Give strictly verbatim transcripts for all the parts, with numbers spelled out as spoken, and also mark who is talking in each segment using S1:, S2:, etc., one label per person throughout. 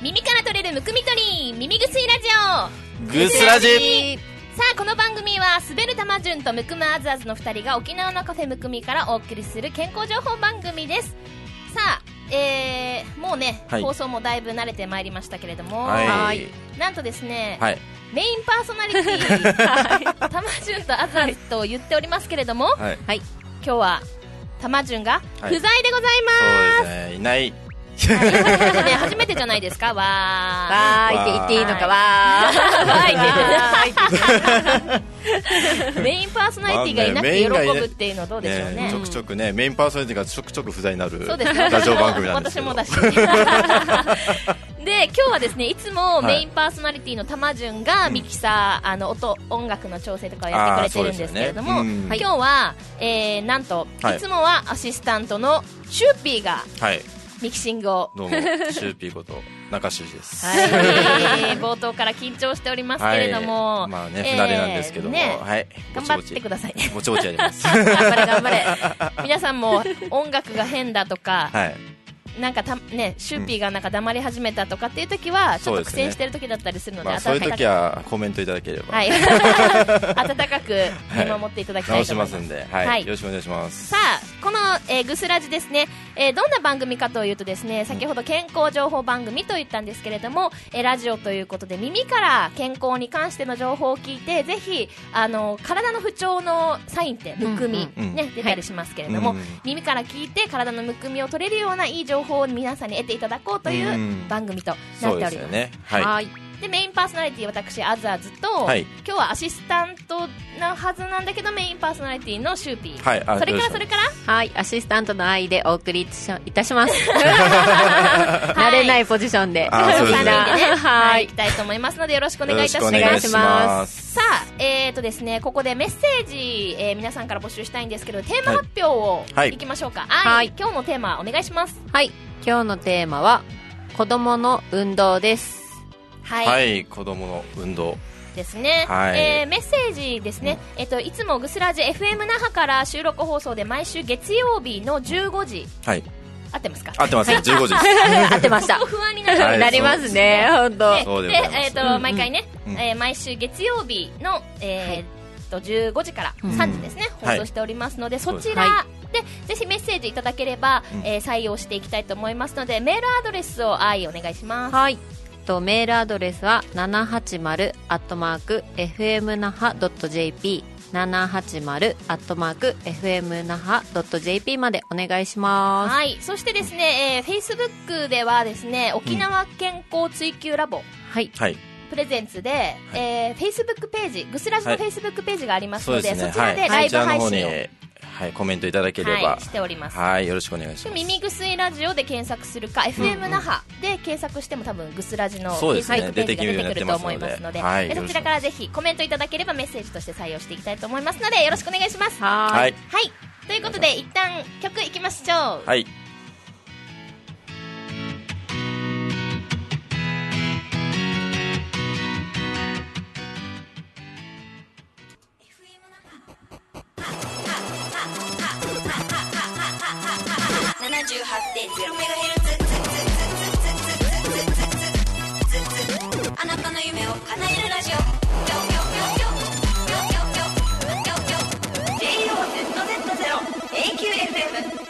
S1: 耳から取れるむくみ取り耳薬ラジオ
S2: ぐすラジ。
S1: さあこの番組は滑る玉順とむくむあずあずのふたりが沖縄のカフェむくみからお送りする健康情報番組です。さあ、えー、もうね、はい、放送もだいぶ慣れてまいりましたけれども、はい、なんとですね、はい、メインパーソナリティ玉順とあずあずと言っておりますけれども、はいはい、今日は玉順が不在でございます、はい、そうですね、
S2: いない
S1: ね、初めてじゃないですか。わ
S3: ーいって言っていいのか。わーわ
S1: ーいってメインパーソナリティがいなくて喜ぶっていうのはどうでしょう ね,
S2: ね, ねちょくちょくねメインパーソナリティがちょくちょく不在になるラジオ番組なんですけど、
S1: 私もだしで今日はですねいつもメインパーソナリティの玉順がミキサー、うん、あの音音楽の調整とかをやってくれてるんですけれども、ね、うん、今日は、えー、なんと、はい、いつもはアシスタントのシューピーが、はい、ミキシングを
S2: どうもシューピーこと中修二です、
S1: はい、冒頭から緊張しておりますけれども、
S2: はい、まあね、不慣れなんですけども、ね、はい、
S1: 頑張ってください。
S2: ぼちぼちやります
S1: 頑張れ頑張れ皆さんも音楽が変だとか、はい、なんかた、ね、シューピーがなんか黙り始めたとかっていう時は、うん、ちょっと苦戦してる時だったりするので、
S2: まあ、そういう時はコメントいただければ、はい、
S1: 温かく見守っていただきたいと思います、
S2: はい、直しますんで、はいはい、よろしくお願いします。
S1: さあこの、えー、グスラジですね、えー、どんな番組かというとですね、先ほど健康情報番組と言ったんですけれども、えー、ラジオということで耳から健康に関しての情報を聞いて、ぜひあの体の不調のサインってむくみ、うんうんね、出たりしますけれども、はい、耳から聞いて体のむくみを取れるようないい情報を皆さんに得ていただこうという番組となっております。そうですよね、はい、はいでメインパーソナリティ私あずあずと、はい、今日はアシスタントなはずなんだけどメインパーソナリティのシューピー、はい、それからそれから
S3: はいアシスタントの愛でお送りいたします慣れないポジションで
S1: さんにんでね、はい、いきたいと思いますのでよろしくお願いいたします。
S2: お願いします。
S1: さあ、えーとですね、ここでメッセージ、えー、皆さんから募集したいんですけど、テーマ発表をいきましょうか。はい、はい、今日のテーマお願いします。
S3: はい、今日のテーマは子供の運動です。
S1: はい、
S2: はい、子供の運動
S1: ですね、はい、えー、メッセージですね、うん、えっと、いつもグスラジ エフエム 那覇から収録放送で毎週月曜日のじゅうごじ、はい、合ってますか？
S2: 合ってます、じゅうごじです
S3: 合ってました
S1: 不安になる、
S3: はい、なりますね、本当
S1: で、で、えーと、うんうん、毎回ね、うん、えー、毎週月曜日の、えーと、じゅうごじからさんじですね、うん、放送しておりますので、はい、そちら、はい、でぜひメッセージいただければ、うん、えー、採用していきたいと思いますので、メールアドレスを愛お願いします。
S3: はい、とメールアドレスは ななはちまる アットマーク エフエム 那覇 ドット ジェーピー ななはちまる アットマーク エフエム 那覇 ドット ジェーピー までお願いします。
S1: はい、そしてですね、えー、Facebook ではですね、沖縄健康追求ラボ、うん、はい、はい、プレゼンツで、はい、えー、Facebook ページ、グスラジの Facebook ページがありますので、はい、 そ, で、ね、そちらでライブ配信を、はい
S2: はい、コメントいただければ、
S1: はい、しております。
S2: はい、よろしくお願いします。
S1: 耳ぐすいラジオで検索するか、うん、エフエム 那覇で検索しても多分ぐすラジのフェイスブックページが出てくると思いますので、はい、でそちらからぜひコメントいただければメッセージとして採用していきたいと思いますのでよろしくお願いします。
S3: はい、
S1: はい、ということで一旦曲いきましょう。
S2: はい、
S4: ななじゅうはちてんゼロメガヘルツあなたの夢を叶えるラジオ ジェイオーゼットゼットゼロ エーキューエフエム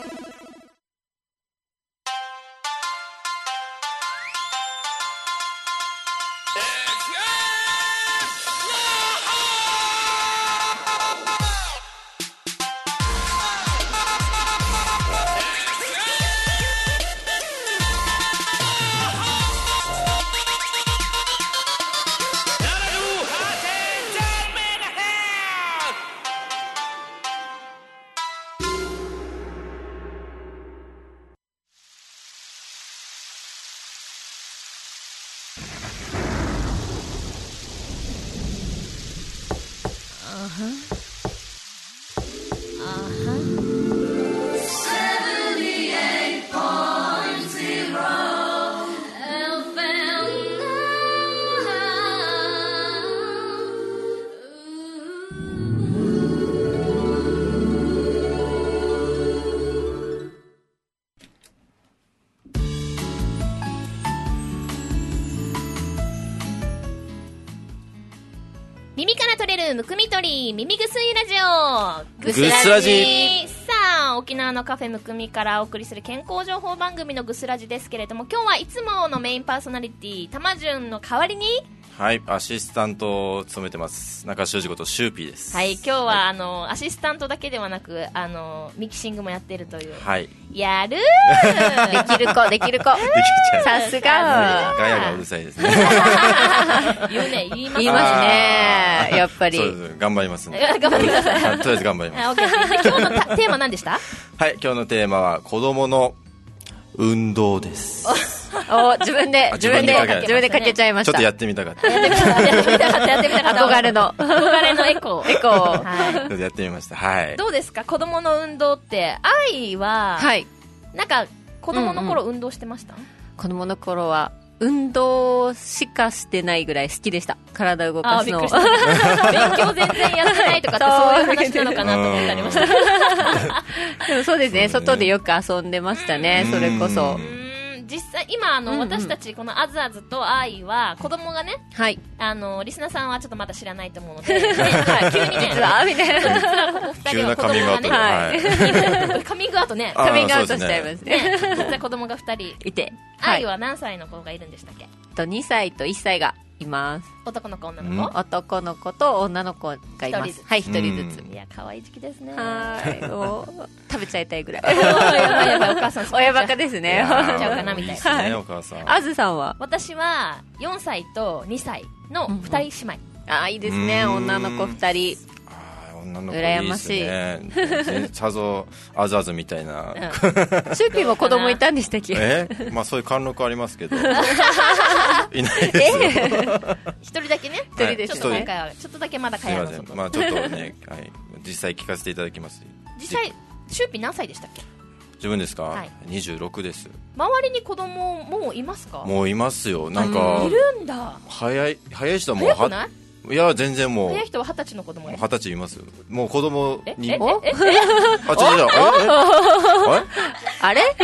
S1: が取れるむくみ取り耳ぐすいラジオ
S2: ぐすラジ。
S1: さあ沖縄のカフェむくみからお送りする健康情報番組のぐすラジですけれども、今日はいつものメインパーソナリティたまじゅんの代わりに、
S2: はい、アシスタントを務めてます中修二ことシューピーです。
S1: はい、今日は、
S2: はい、
S1: あのアシスタントだけではなくあのミキシングもやっているという、
S2: はい、
S1: やる
S3: ーできる子できる子
S2: できちゃう。
S3: さすが
S2: ガヤがうるさいですね
S1: 言うね、言います
S3: 言いますね、やっぱり。
S2: そうです、頑張りますね
S1: 頑張ってください
S2: はい、とりあえず頑張ります。
S1: あ、オッケー。で今日のたテーマ何でした？
S2: はい、今日のテーマは子供の運動です
S3: お、自分で
S2: あ
S3: 自分で
S2: 自分で
S3: 自分でかけちゃいました。
S2: ちょっとやってみたかった
S1: やってみたかったやってみたかったやってみたかった
S3: 憧れの
S1: 憧れのエコー
S3: エコー
S1: は
S2: ちょっとやってみました。はい、
S1: い。どうですか子供の運動って。愛は、
S3: はい、
S1: なんか子供の頃運動してました？
S3: 子供の頃は運動しかしてないぐらい好きでした。体を動かすの。
S1: あ、びっくりした勉強全然やってないとかってそういう話なのかなと思ってありました
S3: でもそうですね、
S2: そうね、
S3: 外でよく遊んでましたね、それこそ。
S1: うーん実際今あの、
S3: うんうん、
S1: 私たちこのあずあずと愛は子供がね、
S3: はい、
S1: あのリスナーさんはちょっとまだ知らないと思うので、ねはい、急にね
S3: 実はみたいな、
S1: 実はここふたりは子供がね、
S2: はい、
S1: カミングアウトね、
S3: カミングアウトしちゃいますね。
S1: ね実は子供がふたり
S3: いて、
S1: 愛は何歳の子がいるんでしたっけ？
S3: とにさいといっさいがいます。
S1: 男の子女の子、
S3: 男の子と女の子がいます。はい、一人ずつ。
S1: いや可愛い時期ですね。
S3: はいもう食べちゃいたいぐらい
S1: やばいやばいお母さん
S3: 親バカですね。
S1: ちゃうかなみたいな、
S2: はい、お母さん。
S3: あずさんは？
S1: 私はよんさいとにさいのふたり姉妹、
S3: うんうん、あいいですね、女の子ふたり。
S2: 女の子いいですね。さぞあずあずみたいな、うん、
S3: シューピーも子供いたんでしたっけ？
S2: えまあそういう貫禄ありますけどいないですよ
S1: 一人だけね、
S3: 一人です
S1: ね、ちょっと今回はちょっとだけまだ会話の外、
S2: すいません、まあちょっとね、はい、実際聞かせていただきます。
S1: 実際シューピー何歳でしたっけ？
S2: 自分ですか、
S1: はい、
S2: にじゅうろくです。
S1: 周りに子供もういますか？
S2: もういますよ。なんか
S1: いるんだ。
S2: 早い早い人はもう
S1: 早くない？
S2: いや全然もう
S1: 早い人は二十歳の子供がいる。
S2: 二十歳いますよ。もう子供に
S1: ええええ
S2: あ違う違うあれ
S3: あれ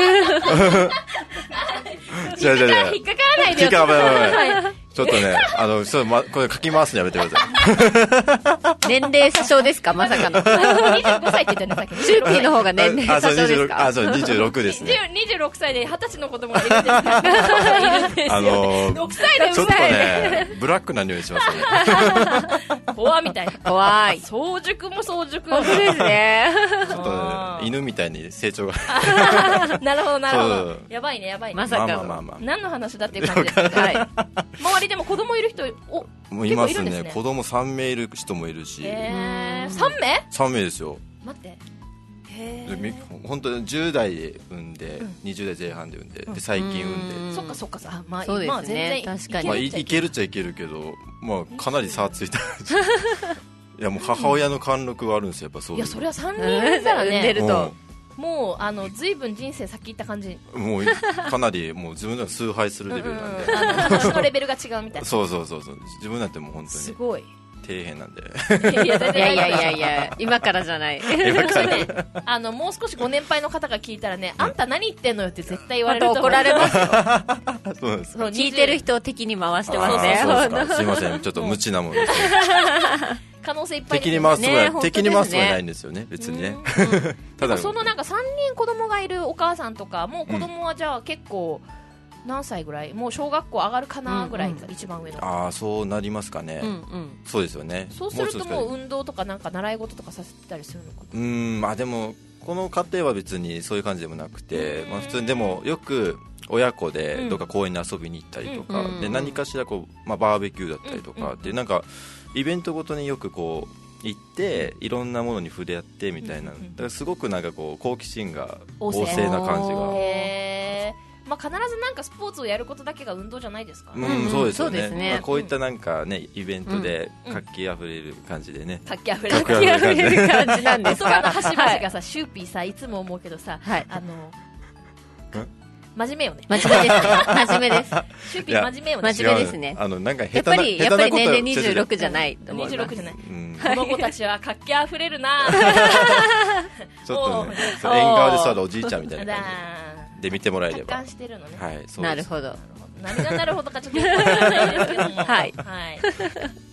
S2: 違う違う違う
S1: 引っかからないでよ。
S2: 引っかからないちょっとね、あの、ちょっとま、これ書き回すのやめてくださ
S3: い。年齢詐称ですか、まさかの。
S1: にじゅうごさいって言ったよね、さっき。
S3: シューピーの方が年齢詐称ですか？
S2: あ、そう、にじゅうろくですね。
S1: にじゅうろくさいではたちの子供がいるんですか？いるんですよ。
S2: あのー、
S1: ろくさいでうる
S2: ちょっと
S1: さい。
S2: ね、ブラックな匂いしますよね。
S1: 怖みたいな。
S3: 怖い。
S1: 早熟も早熟。
S3: 本当ですね。
S2: ちょっとね、犬みたいに成長が。
S1: なるほど、なるほど。やばいね、やばいね。
S3: まさか。
S2: まあまあまあ。
S1: 何の話だっていう感じですけど。はい。周りでも子供いる人、お、
S2: もういますね。
S1: 結構いるんですね。
S2: 子供さんめいいる人もいるし。
S1: えー、さんめい ?
S2: さん 名ですよ。
S1: 待って。
S2: へー。本当にじゅう代で産んで、うん、にじゅう代前半で産んで、で最近産んで。
S1: そっかそっかさ、まあ、
S3: そうですね、
S1: まあ、全然
S3: 確かに。
S2: まあ、いけるっちゃいけるけど、まあ、かなり差ついた。いや、もう母親の貫禄はあるんですよ、やっぱそういう。
S1: いや、それはさんにん産んだらね。
S3: 産んでると。
S1: もうあのずいぶん人生先行った感じ。も
S2: うかなりもう自分では崇拝するレベルなんで、
S1: うんうん、話のレベルが違うみたいな。
S2: そうそうそうそう、自分なんてもう本当に
S1: すごい
S2: 底辺なんで。
S3: いやいやいやいやいや、今からじゃない。
S2: 今からね、
S1: あのもう少しご年配の方が聞いたらね、あんた何言ってんのよって絶対言われると思う。
S3: 怒られますよ。
S2: そうです。
S3: 聞いてる人を敵に回してますね。
S2: すいません、ちょっと無知なものです。
S1: 可能性いっぱい
S2: 敵に回すつもりは、ね、敵に回すつもりはないんですよね、別にね。
S1: ただそのなんかさんにん子供がいるお母さんとかもう子供はじゃあ結構何歳ぐらい、もう小学校上がるかなぐらいが一番上の。
S2: ああ、そうなりますかね。
S3: うんうん、
S2: そうですよね。
S1: そうするともう運動とかなんか習い事とかさせたりするのかな。
S2: うーん、まあでもこの家庭は別にそういう感じでもなくて、まあ普通にでもよく親子でどっか公園に遊びに行ったりとか、で何かしらこう、まあ、バーベキューだったりとかで、なんかイベントごとによくこう行っていろんなものに触れ合ってみたいな、だからすごくなんかこう好奇心が旺盛な感じが。
S1: へー、まあ、必ずなんかスポーツをやることだけが運動じゃないですか。
S2: うん、そうですよね。
S3: ね、
S2: まあ、こういったなんかねイベントで活気あふれる感じでね、
S1: 活気あふれる
S3: 感じなんですか。
S1: 言葉の端々がさ、シューピーさいつも思うけどさ、はい、あの真面目よね。
S3: 真面目です。真面目です。
S1: シューピー真面目よね。
S3: 真面目ですね。
S2: あのなんか
S3: やっぱりやっぱり年齢にじゅうろくじゃないと思う。
S1: にじゅうろくじゃない。この子たちは活気あふれるな。
S2: ちょっとね、縁側で座るおじいちゃんみたいな感じで見てもらえれば。
S1: 達観してるのね。
S2: はい、そうです。
S3: なるほど。
S1: 何がなるほどかちょっとよくわからないですけども。
S3: はい。
S1: はい。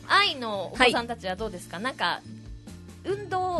S1: 愛のお子さんたちはどうですか、はい、なんか運動、
S3: うん、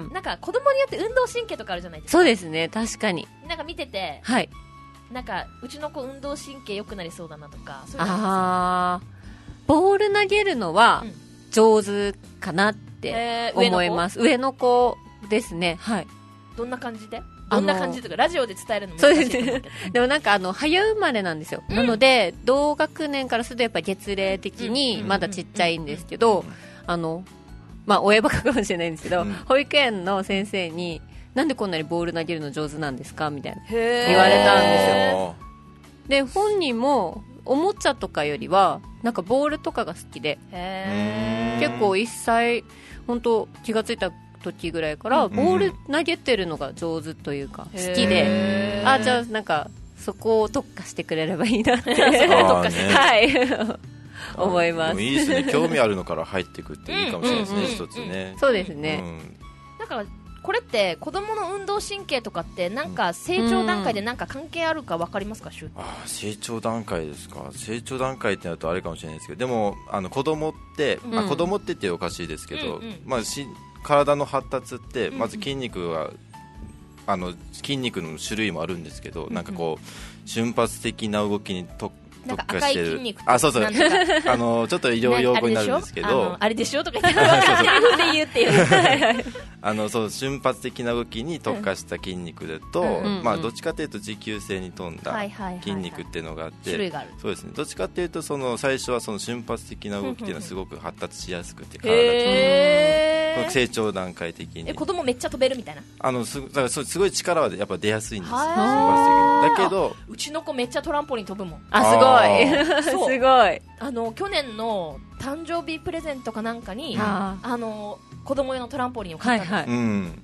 S1: なんか子供によって運動神経とかあるじゃないですか。
S3: そうですね、確かに。
S1: なんか見てて、
S3: はい、
S1: なんかうちの子運動神経良くなりそうだなとか、そういうの
S3: あー、ボール投げるのは上手かなって思います。うん、上の子ですね。はい。
S1: どんな感じでどんな感じとかラジオで伝えるの難しいと思うけど。
S3: でもなんかあの早生まれなんですよ、うん、なので同学年からするとやっぱ月齢的にまだちっちゃいんですけど、あのまあ親バカかもしれないんですけど、うん、保育園の先生になんでこんなにボール投げるの上手なんですかみたいな言われたんですよ。で本人もおもちゃとかよりはなんかボールとかが好きで、へ結構いっさい本当気がついた時ぐらいからボール投げてるのが上手というか好きで、あ、じゃあなんかそこを特化してくれればいいなって特化して、ね、はい思います。でも
S2: いいですね、興味あるのから入っていくっていいかもしれないですね、一つね。
S3: そうですね、うん、
S1: なんかこれって子供の運動神経とかってなんか成長段階でなんか関係あるか分かりますか、シュウ？
S2: あ、成長段階ですか。成長段階ってなるとあれかもしれないですけど、でもあの子供って、うん、あ子供って言っておかしいですけど、うんうん、まあ、し体の発達ってまず筋肉が、うんうん、あの筋肉の種類もあるんですけど、うんうん、なんかこう瞬発的な動きに特
S1: なんか赤い筋肉
S2: あ、そうそう、あのちょっと医療用語になるんですけど、
S1: あれでしょとか言って分かってる風で言うっていう
S2: あのそう瞬発的な動きに特化した筋肉だと、うん、まあ、どっちかというと持久性に富んだ筋肉っていうのがあって、
S1: 種類がある。
S2: そうですね、どっちかというとその最初はその瞬発的な動きっていうのはすごく発達しやすくて、体が成長段階的に。
S1: え、子供めっちゃ飛べるみたいな。
S2: あの す, だからすごい力はやっぱ出やすいんですよ、瞬発的に。だけど
S1: うちの子めっちゃトランポリン飛ぶもん。
S3: あ、すごいすごい。
S1: あの去年の誕生日プレゼントかなんかに、あの子供用のトランポリンを買ったの、はいはい、うん、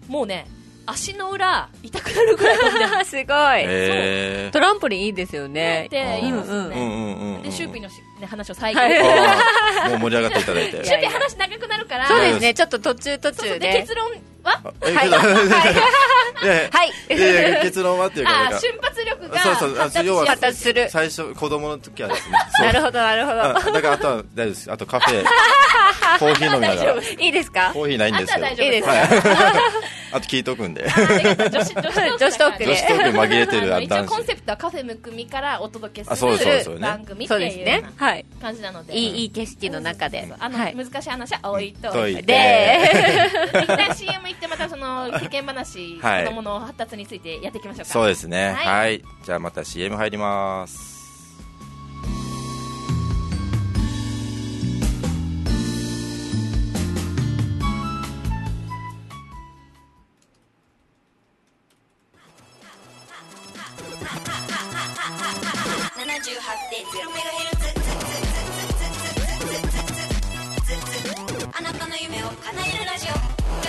S1: もうね足の裏痛くなるぐらい飛んでる
S3: すごい、えー、トランポリンいいですよね
S1: って言いますよね、うんうんうん、でシューピーのし、ね、話を再現、
S2: はい、もう盛り上がっていただいて
S1: シューピー話長くなるから、
S3: そうですね、ちょっと途中途中で、
S1: そうそうで結論は
S2: はいはいはい結論はっていうか、
S1: あ、瞬発力が
S3: 発達する。
S2: 最初子供の時はですね
S3: なるほどなるほど。
S2: だからあとは大丈夫です。あとカフェコーヒー飲みながら。
S3: いいですか？
S2: コーヒーないんですけど。いい
S3: ですか？
S2: あと聞いとくんで。
S1: 女子トーク
S3: 女子トーク
S2: 女子トーク紛れてる男子。
S1: 一応コンセプトはカフェむくみからお届けする番組っていう感じなので、
S3: いいいい景色の中で、
S1: あの難しい話は置いといて、一旦 シーエム 行ってまたその世間話、子供の発達についてやっていきましょうか。
S2: そうですね。はい。じゃあまた シーエム 入ります。
S4: ななじゅうはちてんゼロメガヘルツ、あなたの夢を叶えるラジオ、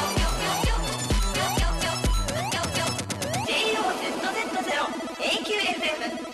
S4: ジェイオーゼットゼットゼロ エーキューエフエム。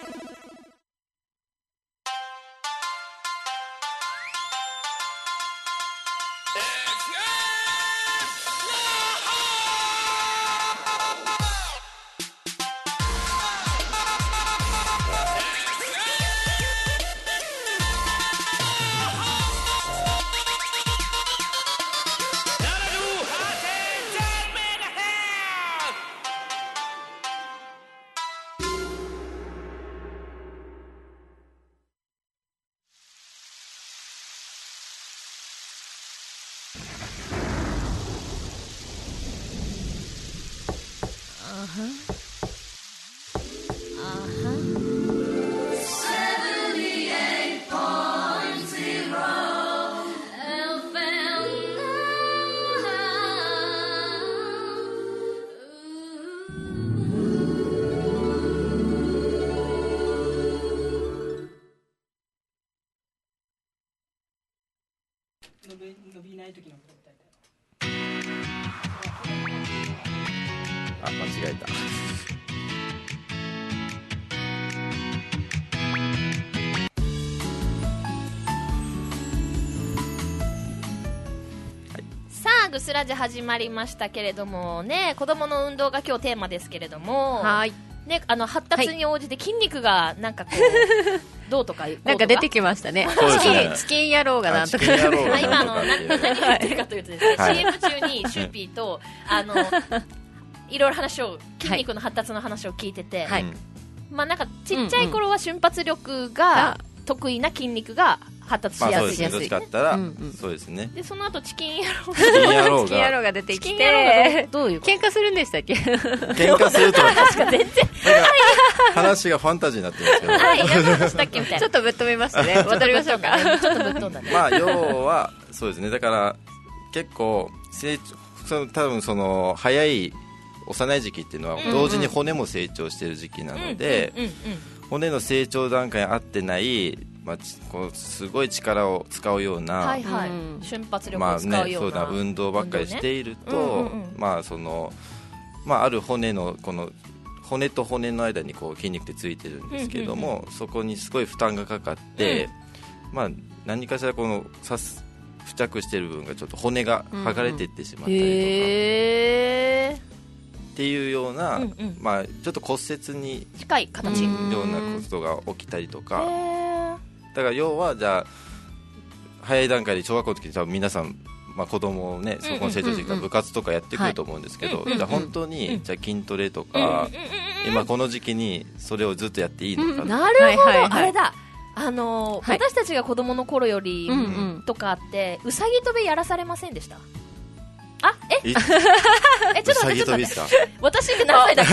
S5: 伸びない時のことみたい
S2: あ、間違えた。
S1: さあグスラジ始まりましたけれどもね、子供の運動が今日テーマですけれども、
S3: はい、
S1: ね、あの発達に応じて筋肉がなんかこうどうとかいう
S3: なんか出てきましたね。
S2: そうですね
S3: チキンチキン野郎がなんとか。
S2: チキン野郎が
S1: あ今あの何何言ってるかというとですね、
S2: はい
S1: シーエム 中にシューピーとあのいろいろ話を筋肉の発達の話を聞いてて、
S3: はい
S2: うん
S1: まあなんかちっちゃい頃は瞬発力が得意な筋肉が発達し
S2: まあ
S1: や
S2: そうですね、
S1: すいです
S2: どっちかって言ったら、
S3: うんうん
S2: そうですね。
S1: でその後チキン野郎
S2: チキン野郎
S3: チキン野郎
S2: が
S3: が出てき
S1: チキン野郎が
S3: て、
S1: どうどういうこと
S3: 喧嘩するんでしたっけ？
S2: 喧嘩すると確か全然話がファンタジーになってるんですけど、
S1: はいやった話したっけみたいな
S3: ちょっとぶっ飛びましたね。戻りましょうか。
S1: ちょっとぶっ飛んだね
S2: まあ要はそうですね、だから結構成長、その多分その早い幼い時期っていうのは同時に骨も成長している時期なので、
S1: うんうんうん
S2: 骨の成長段階に合ってない、まあ、ちこうすごい力を使うような、
S1: はいはい、
S3: うん
S1: 瞬発力
S2: まあ
S1: を使うような、
S2: ね、そうだ運動ばっかりしていると、
S1: 運動ねうんうんうん
S2: まあそのまあ、ある骨のこの骨と骨の間にこう筋肉ってついてるんですけども、そこにすごい負担がかかって、まあ、何かしらこの刺す付着している部分がちょっと骨が剥がれていってしまったりとか、
S1: へー
S2: っていうような、
S1: うんうん
S2: まあ、ちょっと骨折に
S1: 近い形、
S3: う
S1: へ
S3: ん
S2: ようなことが起きたりとか、
S1: ー
S2: だから要はじゃあ早い段階で小学校の時に多分皆さん、まあ、子供をねそこの成長してきた部活とかやってくると思うんですけど、
S1: はい
S2: じゃあ本当に、じゃあ筋トレとか、今この時期にそれをずっとやっていいのか、
S3: うん
S1: なるほど、
S3: はいはいはい
S1: あれだあのー
S3: はい
S1: 私たちが子供の頃より
S3: うんうん
S1: とかってうさぎ跳びやらされませんでした？あえ
S2: え
S1: えちょっと
S2: うさ
S1: 待ってちょっと待って
S2: ぎ跳びですか？
S1: 私って何歳だっ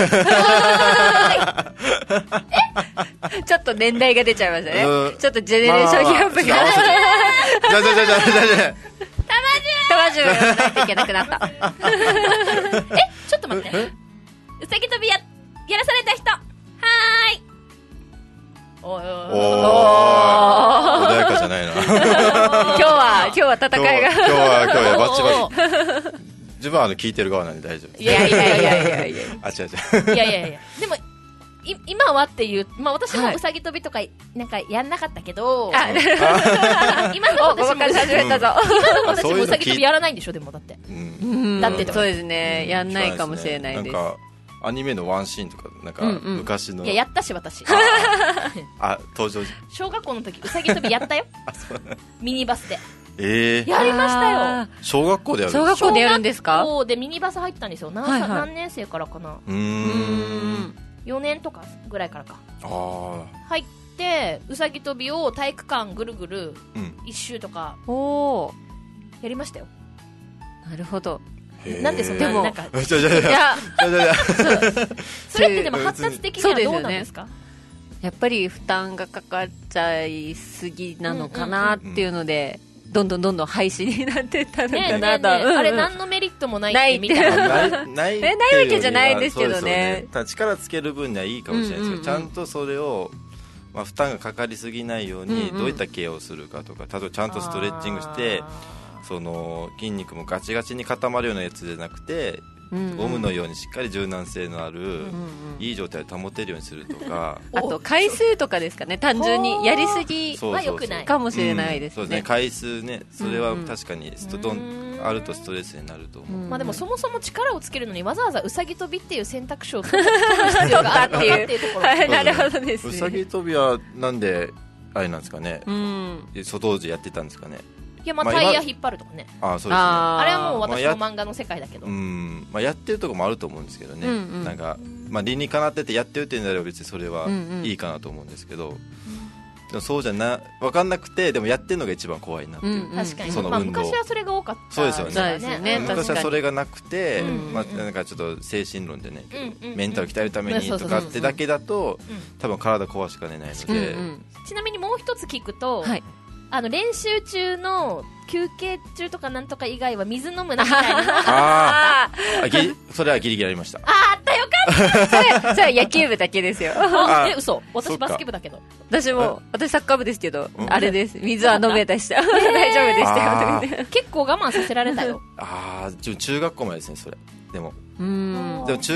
S1: け
S3: ちょっと年代が出ちゃいましたね
S2: うん。
S3: ちょっとジェネレーションギャップが。
S2: まあまあまあちょっと合わせてじゃあじゃあじゃあじゃあじゃあじゃあ
S3: 玉汁をやらないといけなくなった。
S1: えちょっと待ってうさぎ跳びややらされた人はーいおいおいおい
S2: おー穏やかじゃないな
S3: 今日は、今日は戦いが。
S2: 今日は今日は今日はバチ
S1: お
S2: バチ自分はあの聞いてる側なんで大丈夫です。
S1: いやいやいやいや
S3: いや。
S2: あ違う違う
S1: いやいやいやでもい今はっていう、まあ、私
S3: はい
S1: もうさぎ跳びとかなんかやんなかったけど、
S3: あ、
S1: 今の
S3: お、ごまかし始めたぞ。
S1: 今の私
S2: そういうの
S1: もうさぎ跳びやらないんでしょでもだって
S2: うん
S3: うん
S1: だって
S3: そうですね。やんないかもしれないです。
S2: なんかアニメのワンシーンとかなんか
S3: うんうん
S2: 昔の、
S1: いややったし私
S2: あ登場
S1: 小学校の時うさぎ跳びやったよミニバスで
S2: えー、
S1: やりましたよ
S3: あ
S2: 小学校でやる
S3: 小学校でやるんですか？
S1: 小学校でミニバス入ったんですよ何,、
S3: はいはい
S1: 何年生からかな
S2: うー
S3: うんん。
S1: よねんとかぐらいからか
S2: あ
S1: 入ってうさぎ跳びを体育館ぐるぐる
S2: ーうん
S1: 一周とか
S3: おー。
S1: やりましたよ
S3: なるほど。
S2: へー
S1: なんでそん
S3: でも
S1: ななんか
S2: えじゃあじゃあじゃ
S3: いや、
S2: あじゃあじゃあ
S1: それってでも発達的にはどうなんですか？
S3: やっぱり負担がかかっちゃいすぎなのかなっていうので、どんどんどんどん廃止になってったの
S1: ねえ
S3: かなと。
S1: ねえねえ
S3: うんうん
S1: あれ何のメリットもない
S3: ないって
S1: って見たら
S2: ないないってうよりは
S3: えないわけじゃないんですけどね
S2: そうですよただ力つける分にはいいかもしれないですけど、
S3: うんうんうん
S2: ちゃんとそれを、まあ、負担がかかりすぎないように
S3: うんうん
S2: どういったケアをするかとか、例えばちゃんとストレッチングしてその筋肉もガチガチに固まるようなやつじゃなくて、
S3: うんうん
S2: ゴムのようにしっかり柔軟性のある、
S3: うんうん
S2: いい状態を保てるようにするとか
S3: あと回数とかですかね、単純にやりすぎ
S2: そう
S1: は良くない
S3: かもしれないですね
S2: うんそうですね。回数ねそれは
S3: うんうん
S2: 確かにストどん
S1: うん
S2: あるとストレスになると思う、
S3: うん
S1: まあでもそもそも力をつけるのにわざわざうさぎ跳びっていう選択肢を取る必要があるのかっていうところ
S3: はい、なるほどです
S2: うさぎ
S3: ね。
S2: 跳びはなんであれなんですかね、
S3: うん。
S2: 外時やってたんですかね。
S1: いやまあ
S2: まあ今
S1: タイヤ引っ張るとかね
S2: ああそうですね
S3: あー
S1: あれはもう私
S2: まあや
S1: の漫画の世界だけど
S2: うん、まあ、やってるところもあると思うんですけどね、
S3: うんうん
S2: なんか、まあ、理にかなっててやってるっていうんであれば別にそれは
S3: うんうん
S2: いいかなと思うんですけど、でもそうじゃな分かんなくてでもやってるのが一番怖いなっていう、
S3: うんうん
S1: 確かにまあ
S2: その運動
S1: 昔はそれが多かった
S2: そうですよね
S3: そうですよね
S1: うん
S3: 確かに
S2: 昔はそれがなくて、
S1: うん
S2: まあ、なんかちょっと精神論でね、
S1: うんうん
S2: メンタル鍛えるために
S1: そうそうそう
S2: とかってだけだと
S1: うん
S2: 多分体壊しかねないので、
S3: うんうん
S1: ちなみにもう一つ聞くと、
S3: はい。
S1: あの練習中の休憩中とかなんとか以外は水飲むなみたいなあ
S2: あ
S3: あ
S2: ーあぎりそれはギリギリありました。
S1: ああったよかっ
S3: あ、それ野球部だけですよ。
S1: たあ
S2: あ
S1: え嘘
S2: そっか
S1: 私バスケ部だけど
S3: 私も、私サッカー部ですけど、
S2: うん
S3: あれです。水は飲めたした。大丈夫でした
S2: あ
S3: よ。
S1: 結構我慢させられたよ
S2: ああ中学校までですねそれでも
S3: うん。
S2: でも中学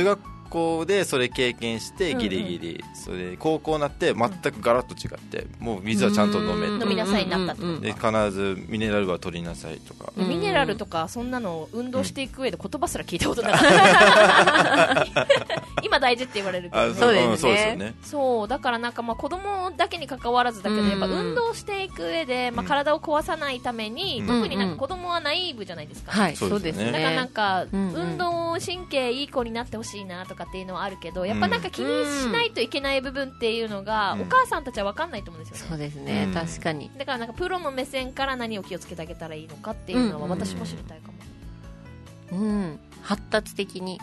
S2: 校でそれ経験してギリギリ、うんうん、それ高校になって全くガラッと違って、もう水はちゃんと飲めて、
S1: 飲みなさいになったってこと
S2: で必ずミネラルは取りなさいとか、
S1: ミネラルとかそんなの運動していく上で言葉すら聞いたことなかった、うん、今大事って言われるけど、ね、
S3: そうですね、
S2: そうですよね。
S1: そうだからなんかまあ子供だけに関わらずだけど、やっぱ運動していく上で、まあ、体を壊さないために、うん、特になんか子供はナイーブじゃないですか、
S3: はい、そうですね。
S1: だからなんか、うんうん、運動神経いい子になってほしいなとかっていうのはあるけど、やっぱなんか気にしないといけない部分っていうのが、うん、お母さんたちは分かんないと思うんですよね。
S3: そうですね、うん、確かに。
S1: だからなんかプロの目線から何を気をつけてあげたらいいのかっていうのは私も知りたいかも。
S3: うん、うん、発達的に、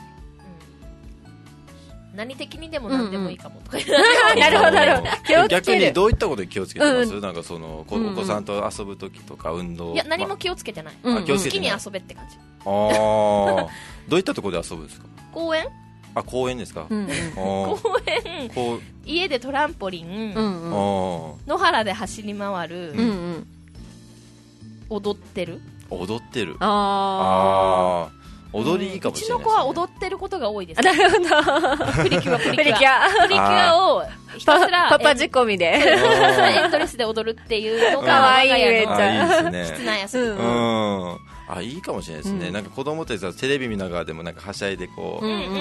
S1: うん、何的にでも何でもいいかもとか、うん
S3: うん、なるほどなるほど。気をつける。
S2: 逆にどういったことに気をつけてます？
S3: うん、
S2: なんかそのお子さんと遊ぶ時とか運動、
S1: いや何も気をつけてない、
S2: まあ、気をつけてない。
S1: 好きに遊べって感じ。
S2: ああどういったところで遊ぶんですか？
S1: 公園？
S2: あ、公園ですか？うん、
S1: 公園、こう家でトランポリン、うんうん、野原で走り回る、うんうん、踊ってる
S2: 踊ってる
S3: あ
S2: あ踊りいいかもしれないですね、
S1: うちの子は踊ってることが多いです、
S3: ね、なるほど。
S1: プリキュアプリキュア
S3: プリキュア
S1: プリキュアをひたすら
S3: パパ仕込みで
S1: エントレスで踊るっていうのが
S3: かわいいめっち
S2: ゃいいですね。
S1: 室内遊び、
S2: うん、うん、あ、いいかもしれないですね、うん、なんか子供たちはテレビ見ながらでもなんかはしゃいでこう、うんうんうんうん、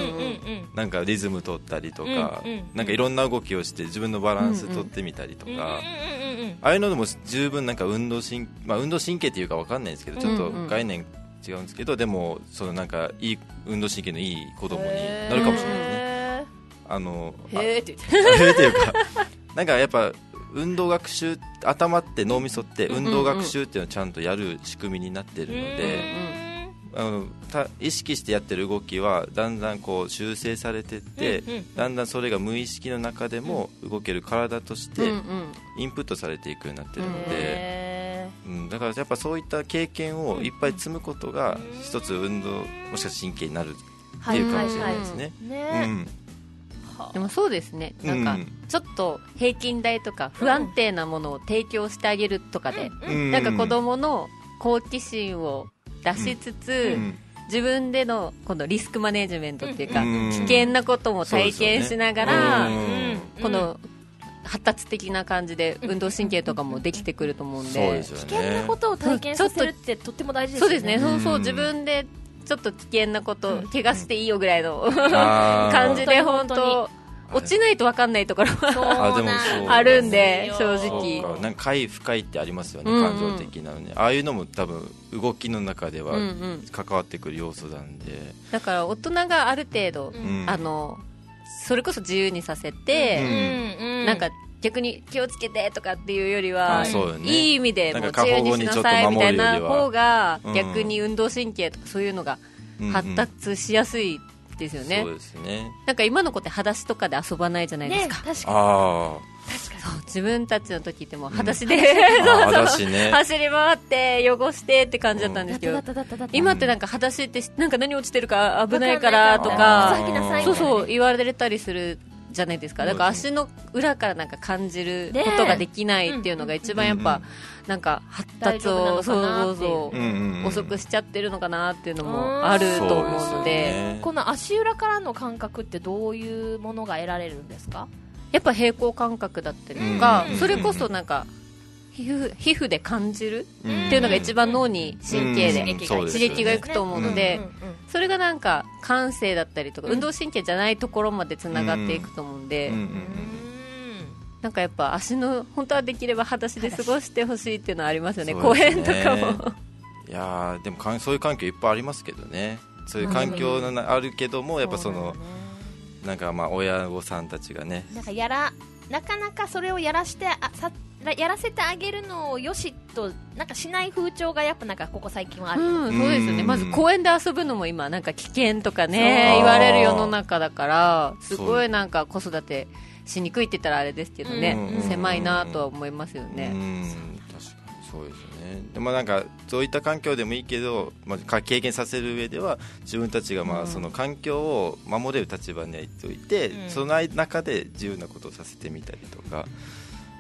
S2: なんかリズム取ったりとか、うんうんうん、なんかいろんな動きをして自分のバランス取ってみたりとか、うんうん、ああいうのでも十分なんか運動神、まあ、運動神経っていうか分かんないんですけど、ちょっと概念違うんですけど、でもそのなんかいい運動神経のいい子供になるかもしれないですね。あの
S1: へーって言って
S2: へーっていうかなんかやっぱ運動学習、頭って脳みそって運動学習っていうのをちゃんとやる仕組みになっているので、あのた意識してやってる動きはだんだんこう修正されていって、うんうん、だんだんそれが無意識の中でも動ける体としてインプットされていくようになっているので、うんうん、だからやっぱそういった経験をいっぱい積むことが一つ運動もしかしたら神経になるっていうかもしれないですね。
S3: でもそうですね、なんかちょっと平均台とか不安定なものを提供してあげるとかで、うん、なんか子供の好奇心を出しつつ、うん、自分でのこのリスクマネジメントっていうか、うん、危険なことも体験しながら、ね、うん、この発達的な感じで運動神経とかもできてくると思うんで、
S2: そうですよね、
S1: 危険なことを体験させるってとっても大事ですよね。
S3: そうですね、そうそう、自分でちょっと危険なこと、うん、怪我していいよぐらいの感じで本当落ちないと分かんないところはあるんで、正直
S2: なんか快不快ってありますよね、感情的なのね、うんうん、ああいうのも多分動きの中では関わってくる要素なんで、うんうん、
S3: だから大人がある程度、うん、あのそれこそ自由にさせて、うんうん、なんか逆に気をつけてとかっていうよりは、ね、いい意味でもう自由にしなさいみたいな方が逆に運動神経とかそういうのが発達しやすいですよね、
S2: うんうん、そうですね。
S3: なんか今の子って裸足とかで遊ばないじゃないですか、
S1: ね、確かに
S2: あ
S3: そう自分たちの時ってもう裸足で、うん、
S2: 裸足ね、
S3: 走り回って汚してって感じだったんですけど、うん、今ってなんか裸足ってなんか何落ちてるか危ないからとか、そうそう言われたりするじゃないですか。だから足の裏からなんか感じることができないっていうのが一番やっぱなんか発達をそうそうそう遅くしちゃってるのかなっていうのもあると思うので、
S1: この足裏からの感覚ってどういうものが得られるんですか？
S3: やっぱ平行感覚だったりとか、それこそなんか皮膚、皮膚で感じるっていうのが一番脳に神経で刺激がいくと思うので、それがなんか感性だったりとか運動神経じゃないところまでつながっていくと思うんで、なんかやっぱ足の本当はできれば裸足で過ごしてほしいっていうのはありますよね、公園とかも。
S2: いやでもそういう環境いっぱいありますけどね、そういう環境あるけどもやっぱそのなんかまあ親御さんたちがね、
S1: なんかやらなかなかそれをやらしてあさやらせてあげるのをよしとなんかしない風潮がやっぱなんかここ最近はある、
S3: うん、そうですよね。まず公園で遊ぶのも今なんか危険とかね言われる世の中だから、すごいなんか子育てしにくいって言ったらあれですけどね、狭いなとは思いますよね。
S2: うん、確かにそうですよね。でもなんかそういった環境でもいいけど、まあ、経験させる上では自分たちがまあその環境を守れる立場に置いて、うん、その中で自由なことをさせてみたりとか、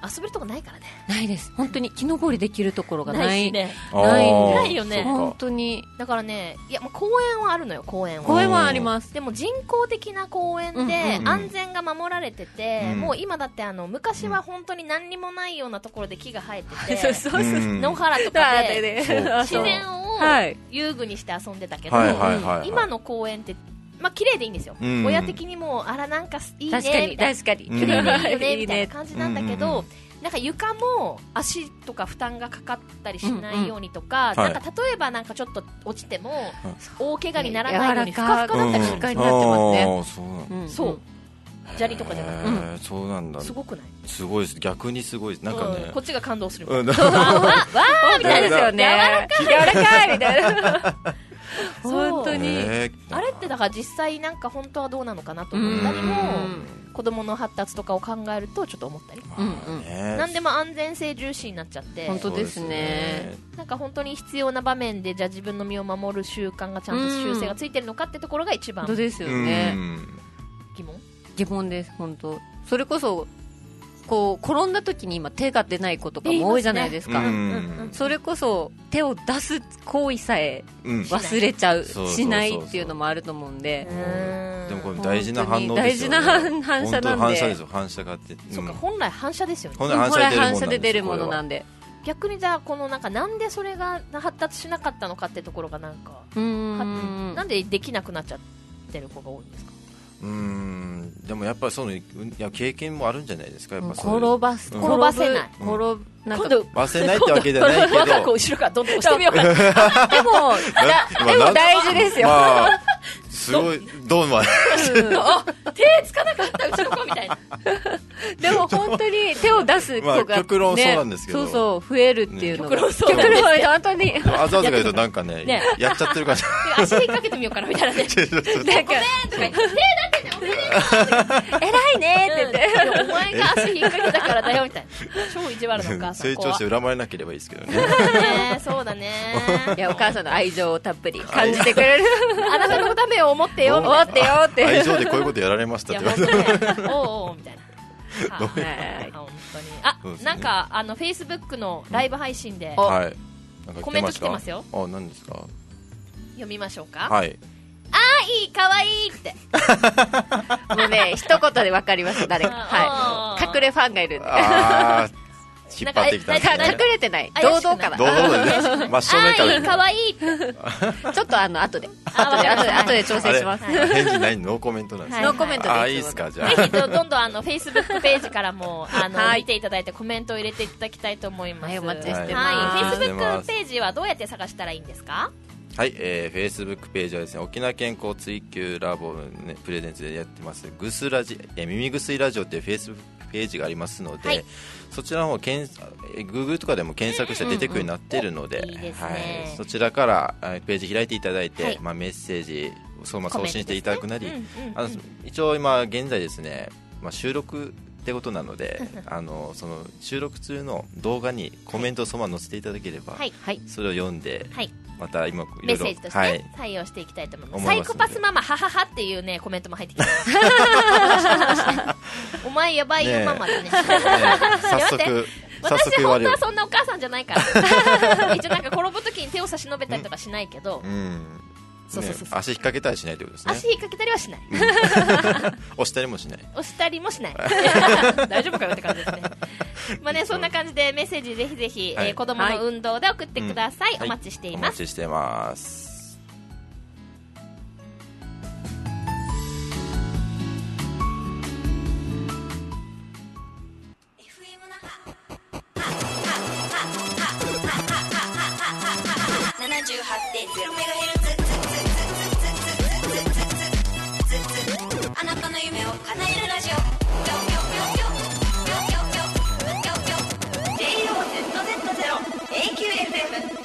S1: 遊べるとこないからね。
S3: ないです。本当に木登りできるところがない。
S1: ないしね。
S3: ないんで
S1: ないよね。
S3: 本当に。
S1: だからね、いや、もう公園はあるのよ、公園は。
S3: 公園はあります。
S1: でも人工的な公園
S3: うん
S1: で
S3: うん
S1: 安全が守られてて、
S2: うん
S1: もう今だってあの昔は本当に何にもないようなところで木が生えてて、
S3: そうそうそう。
S2: うん
S1: 野原とか
S3: だ
S1: で
S3: で
S2: そう
S1: 自然を
S3: はい
S1: 遊具にして遊んでたけど、
S2: はいはいはいはい
S1: 今の公園ってまあ綺麗でいいんですよ、
S2: うん
S1: 親的にもあらなんかいいね
S3: 確かに
S1: みたいな
S3: 確かに。
S2: うん
S1: 綺麗でいいよね
S3: いい
S1: みたいな感じなんだけど、
S2: うんうんうん
S1: なんか床も足とか負担がかかったりしないようにとか、
S2: うんうん
S1: なんか例えばなんかちょっと落ちても
S2: うん
S1: 大怪我にならないようにふかふかだ
S3: 柔らか
S1: ったりするんですよ、
S3: うんになってますね
S2: あーそうなんだ
S3: うん
S1: そう砂利とかじゃなくて、
S2: へーそうなんだ。
S1: すごくない？
S2: すごいです。逆にすごいです。なんかね
S1: うん、こっちが感動する、
S2: うん
S1: わーわーみたいな
S3: ですよね。柔らかいみたいな。
S1: そう
S3: 本当に。
S2: へー
S1: あれってだから実際なんか本当はどうなのかなと思ったりも、子供の発達とかを考えるとちょっと思ったり、
S3: うんうん
S2: まあね
S1: なんでも安全性重視になっちゃって、
S3: 本当ですね。
S1: なんか本当に必要な場面でじゃあ自分の身を守る習慣がちゃんと修正がついてるのかってところが一番
S3: 本当ですよ
S2: う
S3: ね。
S2: ん
S1: 疑問。
S3: 疑問です、本当。それこそ、こう、転んだ時に今手が出ない子とかも多いじゃないですか。
S2: うん
S1: うん
S3: それこそ手を出す行為さえ
S2: うん
S3: 忘れちゃう、
S2: そうそうそうそう
S3: しないっていうのもあると思うんで、
S2: でもこれ大事な反応
S3: 大事な
S2: ですよね。
S3: 反反射なんで
S2: 本当反射ですよ。反射があって。
S1: そっか、
S2: うん
S1: 本来反射ですよね。
S2: 本来反
S3: ほら
S2: 射で出るもんなんですよ
S3: 反射で出るものなんで。
S1: 逆にじゃあこのなんかなんでそれが発達しなかったのかってところがなんか、
S3: うー
S1: は
S3: ん。
S1: なんでできなくなっちゃってる子が多いんですか？
S2: うーんでもやっぱりそのいや経験もあるんじゃないですか。やっぱそういう
S3: 転ばす、
S2: うん
S1: 転ばせない
S3: 転ぶ、なんか、
S1: 今度
S2: 忘れないってわけじゃないけ
S1: 今度こう
S2: ど。
S1: 後ろからどんどん押してみようかな。
S3: でも、だでも大事ですよ。
S2: まあすごいどうも
S1: あ手つかなかったうちの子みたいな。
S3: でも本当に手を出す子が、ね、
S2: まあ極論そうなんですけど
S3: そうそう、増えるっていうのが。
S1: ね極論そうなんですよ
S3: 極論本当に。
S2: あざわざ言うとなんかね
S1: ね
S2: やっちゃってるから。
S1: で足引っ掛けてみようかなみたいなね。
S3: なんか、
S1: とか言って手だけでおめでとう。
S3: 偉いねって言って。
S1: うんお前が足引っ掛けたからだよみたいな。超意地悪なお母さん。
S2: 成長して恨まれなければいいですけどね。
S1: ねそうだね。
S3: いや、お母さんの愛情をたっぷり感じてくれる。
S1: あなたのためを思ってよみたいな。
S3: 思ってよって。
S2: 愛情でこういうことやられました
S1: いや
S2: って言われて。
S1: 本当ね。おうおうみたいな。はあ
S3: はい
S1: 本当に。あ
S2: そうですね
S1: なんかあのフェイスブックのライブ配信で
S3: お
S2: はい。なんか
S1: コメント来てますよ。
S2: あ、何ですか。
S1: 読みましょうか。
S2: はい。
S1: あいい可愛いって。
S3: もうね、一言でわかります、誰か。
S1: あー
S3: はい。隠れファンがいるんで。
S2: ああ、引っ張ってきたんです
S1: なんか
S2: ね
S3: 隠。れてない。
S1: 怪しくない
S3: 堂々かな。
S2: 堂々でね、真正面か
S1: あいい可
S2: ら。
S1: 愛いって。
S3: ちょっとあの、後で。
S1: あ
S3: 後で、後で、
S1: わかりました
S3: 後で調整します。
S2: あれ返事ないノーコメントなんです
S1: はい
S2: ね。
S3: ノーコメントで
S2: ああ、いいですか、じゃ
S1: ぜひどどんどんあのフェイスブックページからもあの、
S3: はい
S1: 見ていただいてコメントを入れていただきたいと思います。
S3: はいお待ちして
S1: はい、
S3: ます
S1: フェイスブックページはどうやって探したらいいんですか？
S2: はい、えー、Facebook ページはですね、沖縄健康追求ラボの、ね、プレゼンツでやってますぐすラジ、えー、耳ぐすいラジオっていう Facebook ページがありますので、
S1: はい
S2: そちらの方検索、えー、Google とかでも検索して出てくるようになっているので、
S1: うんうんいいですね
S2: はい、そちらからあページ開いていただいて、
S1: はい
S2: まあ、メッセージそのまま送信していただくなり、
S1: コメントですねうんうんうん
S2: あの一応今現在ですね、まあ、収録ってことなのであのその収録中の動画にコメントをそのまま載せていただければ、
S1: はいはい
S2: それを読んで、
S1: はい
S2: また今いろいろ
S1: メッセージとして、
S2: はい
S1: 採用していきたいと思います。
S2: 思いますので
S1: サイコパスママはははっていうねコメントも入ってきてます。お前やばいよママでね。
S2: ね早速早速
S1: 私
S2: 言われる
S1: 本当はそんなお母さんじゃないから一応なんか転ぶときに手を差し伸べたりとかしないけど、
S2: うん
S1: そうそうそうそう
S2: ね足引っ掛けたりしないってことですね。
S1: 足引っ掛けたりはしない、
S2: 押したりもしない。
S1: 押したりもしない大丈夫かよって感じですねまあねそんな感じでメッセージぜひぜひ、
S2: はい
S1: えー子供の運動で送ってください、
S2: うん
S1: お待ちしてい
S2: お
S1: ます、
S2: 待ちしてます。
S4: エフエム 那覇ななじゅうはちてんゼロメガヘルツあなたの夢を叶えるラジオ ジェイオーゼットゼットゼロ エーキューエフエム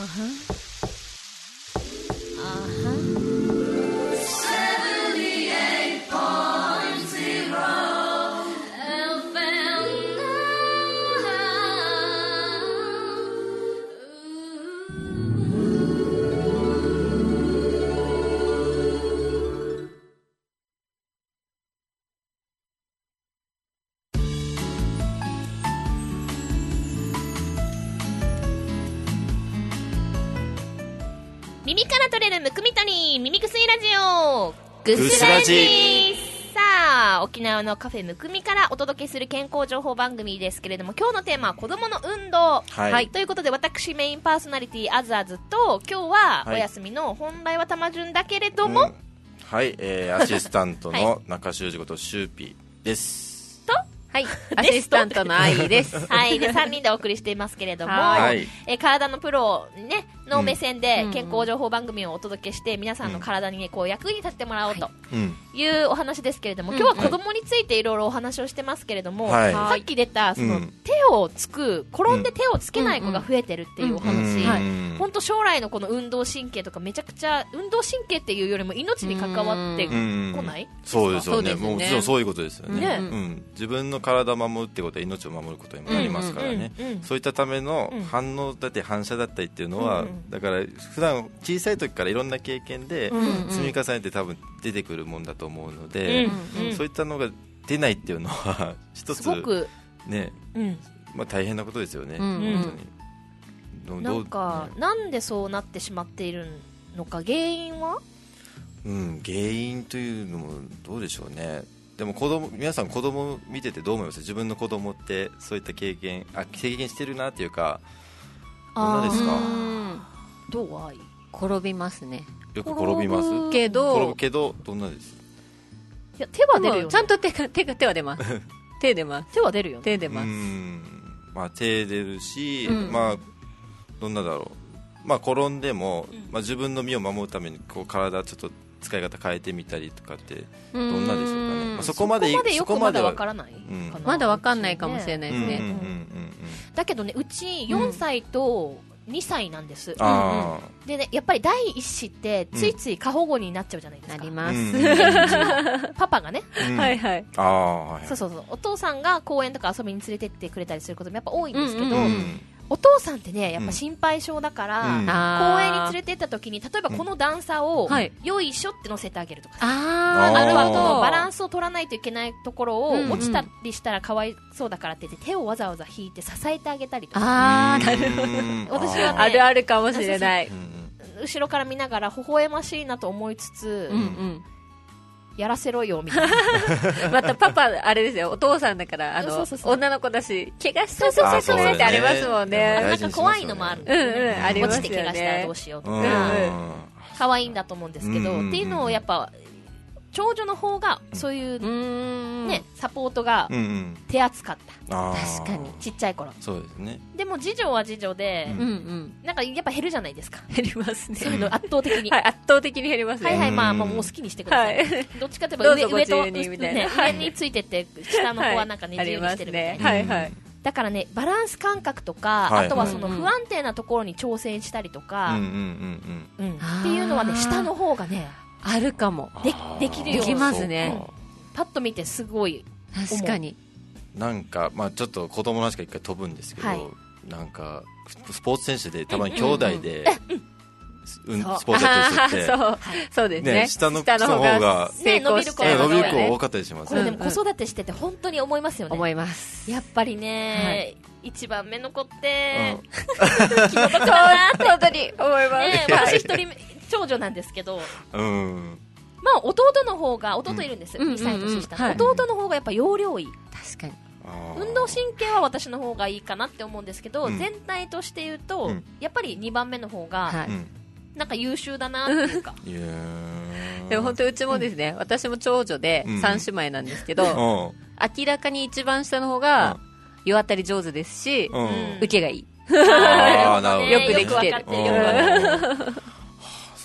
S1: 耳から取れるむくみ取り耳薬ラジオぐ
S2: ぐ
S1: すラ
S2: すラジ
S1: ジさあ、沖縄のカフェむくみからお届けする健康情報番組ですけれども、今日のテーマは子供の運動、
S2: はい
S1: はい、ということで私メインパーソナリティあずあずと今日は
S2: はい
S1: お休みの本来は玉順だけれども、
S2: うんはい、えー、アシスタントの中修二ことシューピーです
S3: はい、アシスタントの愛です。
S1: はい、でさんにんでお送りしていますけれども、
S2: はい
S1: えー体のプロ、ね、の目線で
S3: うん
S1: 健康情報番組をお届けして皆さんの体に、ね、こう役に立ってもらおうと
S2: うん
S1: いうお話ですけれども、
S3: うん
S1: 今日は子供についていろいろお話をしてますけれども、
S2: はい
S1: さっき出たその、
S2: うん
S1: 手をつく転んで手をつけない子が増えてるっていうお話、
S3: うんはい
S1: 本当将来のこの運動神経とかめちゃくちゃ運動神経っていうよりも命に関わってこ
S2: うん
S1: ない、
S2: そうですよね。
S3: そうですね
S2: もちろんそういうことですよね。
S1: ね
S2: うん、自分の体を守るってことは命を守ることにもなりますからね。
S1: うんうんうん
S2: そういったための
S1: うん
S2: 反応だって反射だったりっていうのは、
S1: うんうん
S2: だから普段小さい時からいろんな経験で
S1: うん
S2: 積み重ねて多分出てくるもんだと思うので、
S1: うんうん
S2: そういったのが出ないっていうのは一つ
S1: すごく、
S2: ね、
S1: うん、
S2: まあ大変なことですよね。
S3: うん
S1: うん
S2: 本当に。ど
S1: なんか、
S2: どう
S1: なんでそうなってしまっているのか原因は
S2: うん、原因というのもどうでしょうね。でも子供皆さん子供見ててどう思います？自分の子供ってそういった経験あ経験してるなっていうか、どんなですか？
S3: うん
S1: どう愛
S3: 転びますね。
S2: よく転びます？
S1: 転ぶ
S3: けど、
S2: 転ぶけどどんなです？
S1: いや手は出るよ、ね、
S3: でもちゃんと手が手が手は出ます。手出ます。
S1: 手は出るよね
S2: う
S3: 手出ます。
S2: ん、まあ手出るし、
S3: うん
S2: まあどんなだろう。まあ転んでも、
S1: うん
S2: まあ自分の身を守るためにこう体ちょっと使い方変えてみたりとかって
S3: ど
S2: どんなでしょうかね。まあ、そこまで
S1: そこまでよくまだわ
S2: ら
S1: からない
S2: うん
S1: かな
S3: まだわかんないかもしれないですね。
S2: うんうんうんうん
S1: だけどねうちよんさいとにさいなんです、
S2: あ
S1: でねやっぱり第一子ってついつい過保護になっちゃうじゃないですか、
S2: あ、
S3: なります。
S2: うん
S1: パパがね、
S2: うん
S3: はいはい。
S2: ああ、はい
S1: そうそうそうお父さんが公園とか遊びに連れてってくれたりすることもやっぱ多いんですけど、
S3: うんうん
S1: お父さんってねやっぱ心配性だから、
S2: うん
S3: あー
S1: 公園に連れてった時に例えばこの段差を、
S3: はい
S1: よいしょって乗せてあげるとかさ、
S3: あー、
S2: あー
S3: なる
S1: あとは
S3: ほど。
S1: バランスを取らないといけないところを、
S3: うんうん
S1: 落ちたりしたらかわいそうだからって言って手をわざわざ引いて支えてあげたりとか
S3: あー、なるほど。
S2: うん
S1: 私はね
S3: あるあるかもしれない。
S2: うん
S1: 後ろから見ながら微笑ましいなと思いつつ、
S3: うんうん。
S1: やらせろよみたいな
S3: またパパ、あれですよ、お父さんだから、あの
S1: そうそう、そう
S3: 女の子だし、怪我しそう
S1: そう
S3: そうそう
S2: あーそうだよね
S3: ってありますもんね。
S1: なんか怖いのもあるんですよね、
S3: うんうんありますよね
S1: 落ちて怪我したらどうしようとか、
S2: うん
S1: 可愛いんだと思うんですけど、
S2: うんうんうん
S1: っていうのをやっぱ長女の方がそういう、
S3: うーん。
S1: ね、サポートが
S2: うんうん
S1: 手厚かった、
S2: あー
S3: 確かに
S1: ちっちゃい頃
S2: そうですね。
S1: でも次女は次女で、
S3: うんうん。
S1: なんかやっぱ減るじゃないですか
S3: 減りますね。
S1: そういうの圧倒的に、
S3: はい、圧倒的に減りますね。
S1: はいはい、
S2: うん
S1: まあ、まあもう好きにしてください、
S3: はい
S1: どっちかといえば
S3: どうぞ
S1: 上上と
S3: ご自由にみたいな
S1: ね、
S3: はい
S1: 上についてって下の子はなんかね、
S3: はい
S1: 自由にしてるみたいな、
S3: ありますねはいはい
S1: だからねバランス感覚とか、
S2: はい
S1: あとはその
S3: うんうん
S1: 不安定なところに挑戦したりとか、
S2: うんうんうん
S1: うん
S3: あー
S1: っていうのはね下の方がね
S3: あるかも。
S1: で
S2: あー
S1: できるよ
S3: できますね
S2: そうか
S1: パッと見てすごい
S3: 確かに。
S2: なんか、まあ、ちょっと子供の話が一回飛ぶんですけど、
S1: はい
S2: なんかスポーツ選手でたまに兄弟で、うん
S1: そう
S2: スポーツやってる人って
S3: あーそう、そうですね。
S2: ね下の子の方が
S3: 成功しちゃ
S2: ね
S3: いますよ
S2: 伸びる子多
S3: ね。
S2: かったりします
S1: これで
S2: ね。
S1: も子育てしてて本当に思いますよね、
S3: 思います。
S1: やっぱりね、一番目の子って、
S2: うん
S1: 気の毒だなって
S3: 本当に思います。
S1: ね、私一人目長女なんですけど、
S2: うん
S1: まあ、弟の方が弟いるんです、
S3: うん
S1: にさい年下の、
S3: はい
S1: 弟の方がやっぱ容量いい、
S3: 確かに。
S2: あー
S1: 運動神経は私の方がいいかなって思うんですけど、
S2: うん
S1: 全体として言うと、
S2: うん
S1: やっぱりにばんめの方が、
S3: はい
S2: うん
S1: なんか優秀だなっていうか、
S2: いやー
S3: でも本当うちもですね、私も長女で
S2: うん
S3: 三姉妹なんですけど、
S2: うん
S3: 明らかに一番下の方が世渡り上手ですし、
S2: うん
S1: うん
S3: 受けがいい。
S2: あーなるほど
S3: よくできてる
S1: よくわかってるよくわかってる
S2: そ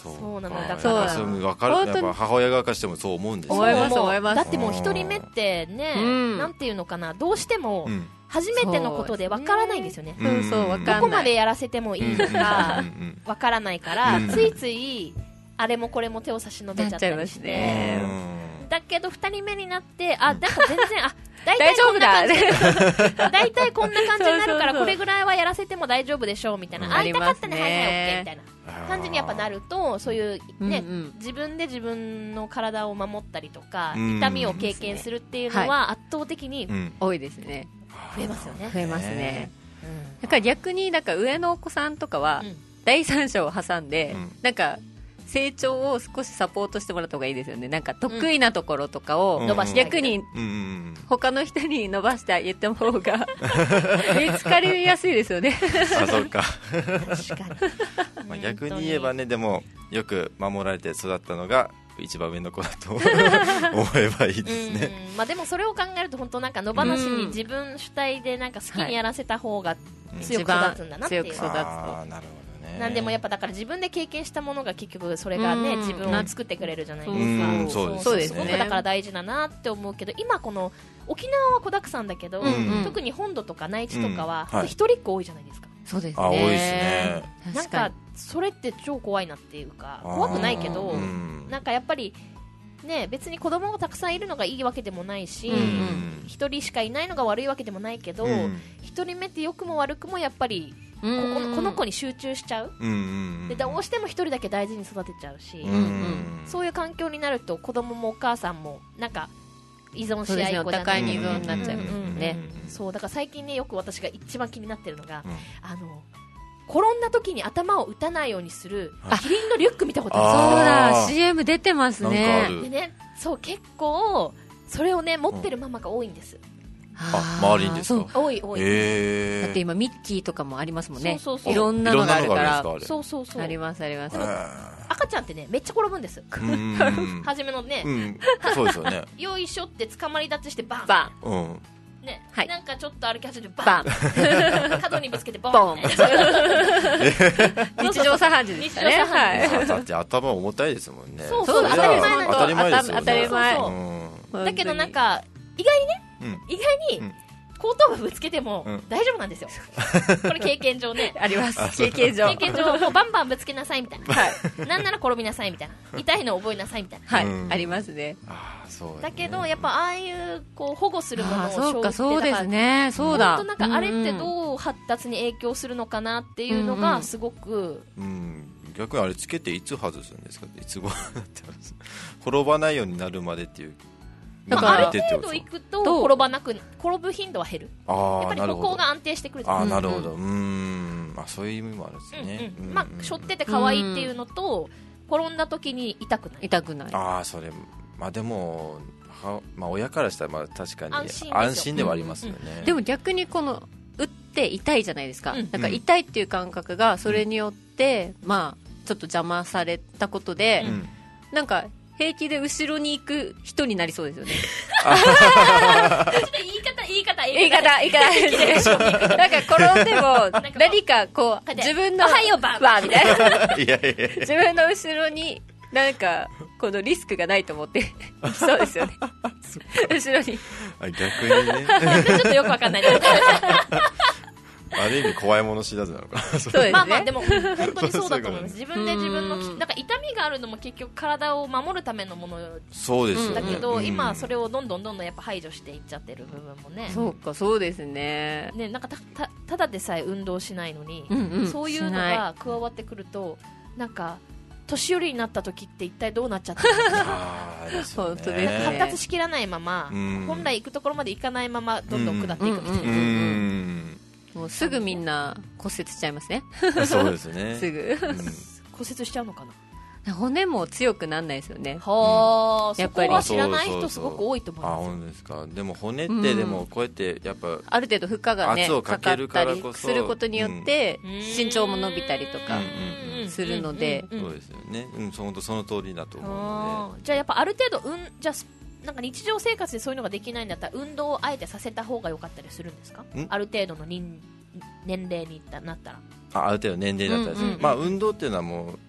S1: そうなの
S2: あー
S1: だから
S2: やっぱそう分かる、やっぱ母親側からしてもそう思うんですよ
S3: 思います
S1: もう
S3: 思います
S1: だってもう一人目ってね、
S3: うん
S1: なんていうのかな、どうしても
S2: うん
S1: 初めてのことでわからないんですよね。
S3: そうそうわかんない
S1: どこまでやらせてもいいのか
S2: うんうん
S1: わからないから、
S2: うん
S1: ついついあれもこれも手を差し伸べちゃったりして、
S3: ね
S1: だけどふたりめになってあなんか全然あ大
S3: 大
S1: 体こんな感じ
S3: 丈
S1: 大体こんな感じになるから
S3: そうそうそう
S1: これぐらいはやらせても大丈夫でしょうみたいな、
S2: うん
S1: あ痛かったね、
S3: ありますね
S1: はいはいオッケーみたいな感じにやっぱなると、そういうね、
S3: うんうん
S1: 自分で自分の体を守ったりとか、
S2: うん
S1: 痛みを経験するっていうのは圧倒的に
S2: うん
S3: 多いですね。
S1: 増えますよね。
S3: 増えますね
S2: ね。
S3: だから逆になんか上のお子さんとかは
S1: うん
S3: 第三者を挟んで、
S2: うん
S3: なんか成長を少しサポートしてもらった方がいいですよね。なんか得意なところとかを
S2: うん
S1: 伸ばしてあげる
S3: 逆に
S2: うんうん
S3: 他の人に伸ばしてあげた方が見つかりやすいですよね。
S2: うんあ、そうか
S1: 確かに
S2: まあ逆に言えばね、でもよく守られて育ったのが一番上の子だと思えばいいですね。
S1: うんまあ、でもそれを考えると本当なんか野放しに自分主体でなんか好きにやらせた方が強く育つんだなっていう、
S3: 一番強く育つと
S2: あーなるほどね。
S1: なんでもやっぱだから自分で経験したものが結局それがね、
S3: うん
S1: 自分を作ってくれるじゃないですか。
S2: うんそうです
S3: そうですね
S1: すごくだから大事だなって思うけど、今この沖縄は子だくさんだけど、
S3: うんうん
S1: 特に本土とか内地とかは
S2: うんはい
S1: 一人っ子多いじゃないですか。
S3: そうですね。
S2: あ多いですね。
S1: なん
S3: 確か
S1: かそれって超怖いなっていうか、怖くないけど、
S2: うん
S1: なんかやっぱりね、別に子供がたくさんいるのがいいわけでもないし、
S2: うん
S1: 一人しかいないのが悪いわけでもないけど、
S2: うん
S1: 一人目って良くも悪くもやっぱりこ
S3: に
S1: このこの子に集中しちゃう、
S2: うんうん
S1: でどうしても一人だけ大事に育てちゃうし、
S2: うんうん
S1: そういう環境になると子供もお母さんもなんか依存し合いっ子じゃない
S3: そうですねお互いに依存になっちゃいます
S1: うんうんうん
S3: ね
S1: そうだから最近ねよく私が一番気になってるのが、
S2: うん
S1: あの転んだ時に頭を打たないようにする
S2: あ
S1: キリンのリュック見たこと
S3: そう
S1: あ
S3: だ
S2: あー
S3: シーエム 出てます
S2: なんかあ
S3: ね。
S2: る
S1: るでね、そう結構それをね持ってるママが多いんです、
S2: あ周りにですか
S3: そう
S1: 多い多い、
S2: へ
S3: だって今ミッキーとかもありますもんね。
S1: そうそうそう
S3: いろんなのがあるか
S2: いろんなのがあ
S3: ら
S2: るんですかあれ
S1: そうそうそう
S3: ありますあります
S1: で。も赤ちゃんってねめっちゃ転ぶんです
S2: うんうん
S1: 初めのね、
S2: うんそうですよね
S1: よいしょって捕まり立ちしてバン
S3: バン
S2: うん
S1: ね、
S3: はい
S1: なんかちょっと歩き始めてバ
S3: バ
S1: ン
S3: ン
S1: 角にぶつけてボン
S3: ボン
S1: みたいな
S3: 日常茶飯事でしたね。
S1: 日常茶飯事
S3: はい。
S2: あだって頭重たいですもんね
S1: そう
S3: そう
S2: れは
S1: 当たり前なんです
S2: 当たり前ですよね
S3: 当たり前
S1: そう
S2: うん
S1: だけどなんか意外にね
S2: うん
S1: 意外に
S2: うん
S1: 後頭部ぶつけても
S2: うん
S1: 大丈夫なんですよ、これ経験上ね
S3: あります
S2: あ。そう
S3: 経験上。
S1: 経験上もうバンバンぶつけなさいみたいな、
S3: はい。
S1: なんなら転びなさいみたいな、痛いの覚えなさいみたいな、
S3: はい
S2: うん。
S3: ありますね。
S2: あーそう
S1: だけどやっぱああいうこう保護するものを
S3: あーそうか、そうです
S1: 消費って
S3: ね。そうだ。
S1: 本当なんかあれって
S3: うんうん
S1: どう発達に影響するのかなっていうの
S3: うんうん
S1: がすごく、
S2: うん逆にあれつけていつ外すんですかいつ頃になってます転ばないようになるまでっていう
S3: だから
S1: まあ、ある
S2: 見てってこと
S1: 程度いくと転ばなく転ぶ頻度は減る、
S2: あー
S1: やっぱり
S2: なるほど
S1: 歩行が安定してくるじゃ
S2: あ
S1: ないですか、
S2: ーなるほどうーんあそういう意味もあるんですね
S1: うんうんまあ、しょってて可愛いっていうのと、転んだ時に痛くない、
S3: 痛くない。
S2: ああそれまあでもは、まあ、親からしたらまあ確かに
S1: 安心ですよ
S2: 安心ではありますよね、
S3: でも逆にこの打って痛いじゃないですか、
S1: うん
S3: なんか痛いっていう感覚がそれによって、まあちょっと邪魔されたことで、
S2: うん
S3: なんか平気で後ろに行く人になりそうですよね。
S1: 言い方言い方
S3: 言い方言い方なんか転んでも何かこう
S1: う
S3: 自分の
S1: おはようバン
S3: バンみたいな
S2: いやいやいや
S3: 自分の後ろになんかこのリスクがないと思って行きそうですよね。後ろに
S2: あ逆にね
S1: ちょっとよくわかんない
S2: ある意味怖いもの知らずなのかな
S3: そうですね。
S1: まあまあでも本当にそうだと思います。
S2: そう
S1: 自分で自分の
S3: うん
S1: なんか痛みがあるのも結局体を守るためのもの
S2: そうですよね
S1: だけど、
S2: うん
S1: 今それをどんどんどんどんやっぱ排除していっちゃってる部分もね。
S3: そうかそうですね。
S1: ね、なんかたたただでさえ運動しないのに、
S3: うんうん
S1: そういうの
S3: しない
S1: が加わってくるとなんか年寄りになった時って一体どうなっちゃったのか
S2: あーですよね
S3: 本当ですね
S1: 発達しきらないまま、
S2: うん
S1: 本来行くところまで行かないままどんどん下っていくみたいな、
S3: うん
S2: うーん
S3: もうすぐみんな骨折しちゃいますね。
S2: そうですね
S3: すぐ
S2: うん
S1: 骨折しちゃうのかな。
S3: 骨も強くなんないですよね。
S1: はあ、
S3: やっぱり
S1: そこは知らない人
S2: そうそうそう
S1: すごく多いと思い
S2: あ
S1: ますよ。
S2: 本当ですかでも骨ってでもこうやってやっぱ
S3: ある程度負荷がね
S2: 圧を
S3: かか
S2: かける
S3: ったり
S2: からこそ
S3: することによって
S1: うん
S3: 身長も伸びたりとか
S2: うん
S1: うん
S3: するので
S1: うんうん
S2: そうですよねうんそのその通りだと思うの
S1: あーじゃあやっぱある程度、うん、じゃあすなんか日常生活でそういうのができないんだったら運動をあえてさせた方が良かったりするんですか
S2: ん
S1: ある程度の人年齢になったら。
S2: であある程度年齢だったらですね
S3: うんうんうん
S2: まあ運動っていうのはもう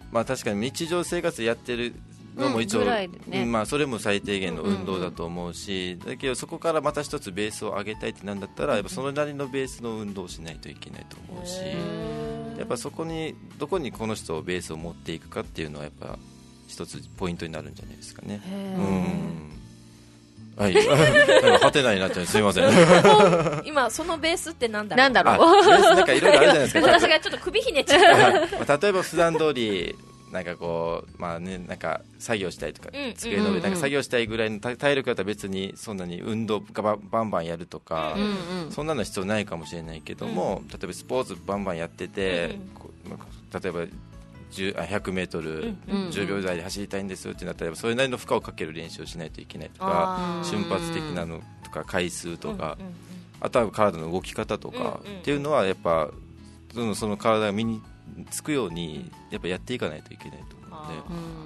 S2: まあ、確かに日常生活やってるのも一応、
S3: うんぐらいでね
S2: うんまあ、それも最低限の運動だと思うし、だけどそこからまた一つベースを上げたいってなんだったら、やっぱそのなりのベースの運動をしないといけないと思うし、やっぱそこにどこにこの人をベースを持っていくかっていうのはやっぱ一つポイントになるんじゃないですかね。うんはいなんかはてないになっちゃうすみません
S1: 今そのベースってなんだろう
S3: なんだろう
S2: あベースなんかいろいろあるじゃないですか
S1: 私がちょっと首ひねっちゃった
S2: まあ例えば普段通りなんかこうまあねなんか作業したいとか、
S1: うん
S2: 机の上
S3: うん
S2: なんか作業したいぐらいの体体力だったら別にそんなに運動がババンバンやるとか、
S3: うんうん
S2: そんなの必要ないかもしれないけども、例えばスポーツバンバンやってて、
S1: うん
S2: こうまあ例えばじゅうあひゃくメートル
S3: うん
S2: じゅうびょう台で走りたいんですってなったらそれなりの負荷をかける練習をしないといけないとか、
S1: あー
S2: 瞬発的なのとか回数とか、
S1: うんうんうん
S2: あとは体の動き方とか、
S1: うんうん
S2: っていうのはやっぱそのその体が身につくようにやっぱやっていかないといけないと思うので、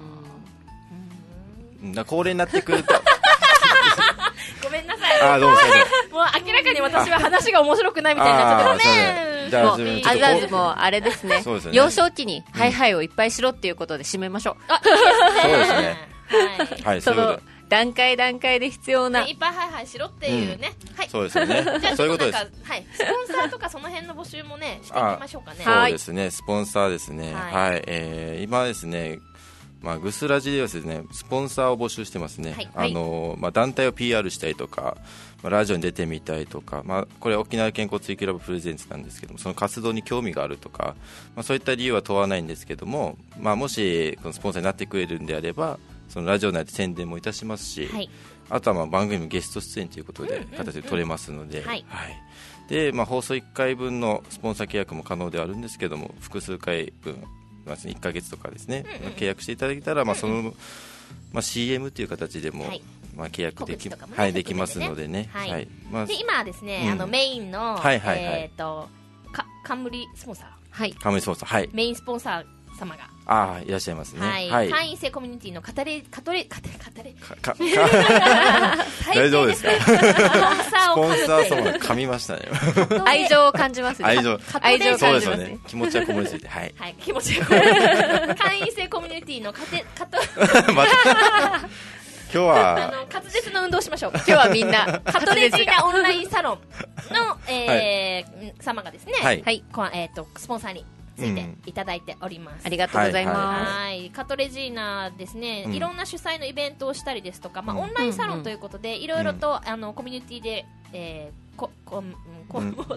S2: うんだから高齢になってくると
S1: ごめんなさい
S2: あーどうもすいません
S1: もう明らかに私は話が面白くないみたいになっちゃって
S2: あー
S1: ごめん
S2: じゃあ
S3: もう
S2: 自分ちょっと
S3: あずあずもあれですね
S2: そうですよね
S3: 幼少期にハイハイをいっぱいしろっていうことで締めましょう、
S1: あいいですね
S2: そうですね
S1: はい
S2: はいそ
S3: そうの
S2: いうことで
S3: 段階段階で必要な
S1: ねいっぱいハイハイしろっていうね、はい
S2: そうですよね
S1: じゃあち
S2: そういうことです
S1: ょっとなんか、はい、スポンサーとかその辺の募集もねしていきましょうかね
S2: そうですねスポンサーですね
S1: はい
S2: はい、えー今ですねまあ、グスラジではですねスポンサーを募集してますね、
S1: はい
S2: あのまあ、団体を ピーアール したいとか、まあ、ラジオに出てみたいとか、まあ、これ沖縄健康追求ラボプレゼンツなんですけどもその活動に興味があるとか、まあ、そういった理由は問わないんですけども、まあ、もしこのスポンサーになってくれるんであればそのラジオ内で宣伝もいたしますし、
S1: はい
S2: あとはまあ番組のゲスト出演ということで形で取れますので、
S1: はい
S2: でまあ、放送いっかいぶんのスポンサー契約も可能ではあるんですけども複数回分まあ、いっかげつとかですね、
S1: うんうん
S2: 契約していただけたら、まあそのまあ、シーエム という形でも、
S1: はい
S2: まあ、契約でき,、
S1: 告知とかもね
S2: はい、できますのでね、
S1: はい
S2: まあ、
S1: で今はですね、
S2: うん
S1: あのメインの、
S2: はいはいはい
S1: えっ、とか冠スポンサー
S3: はい
S2: カムリスポンサーはい
S1: メインスポンサー様が、
S2: ああいらっしゃいますね
S1: はい
S2: はい
S1: 会員制コミュニティのカレカトレカトレカトレ
S2: かかか
S1: 最
S2: 大丈夫ですか
S1: スポンサー
S2: スポン
S1: を
S2: サー様が噛みましたね
S3: 愛情を感じますね
S2: 愛情
S3: 愛情を
S2: そう
S3: 感じますね
S2: ですよね気持ちはこもりすぎてはい
S1: はい、気持ちよく会員制コミュニティのカテカト
S2: また今日
S1: あ
S2: は
S1: の滑舌の運動をしましょう
S3: 今日はみんな
S1: カトレジーナオンラインサロンの、えー様がですね、
S2: はい
S1: はいこえー、とスポンサーについていただいております、
S3: ありがとうござい
S2: は
S3: ます、
S1: はいカトレジーナですね、
S2: うん
S1: いろんな主催のイベントをしたりですとか、まあ、
S2: うん
S1: オンラインサロンということで、いろいろと、あのコミュニティで、えー、ここうんこ
S2: うん
S1: もう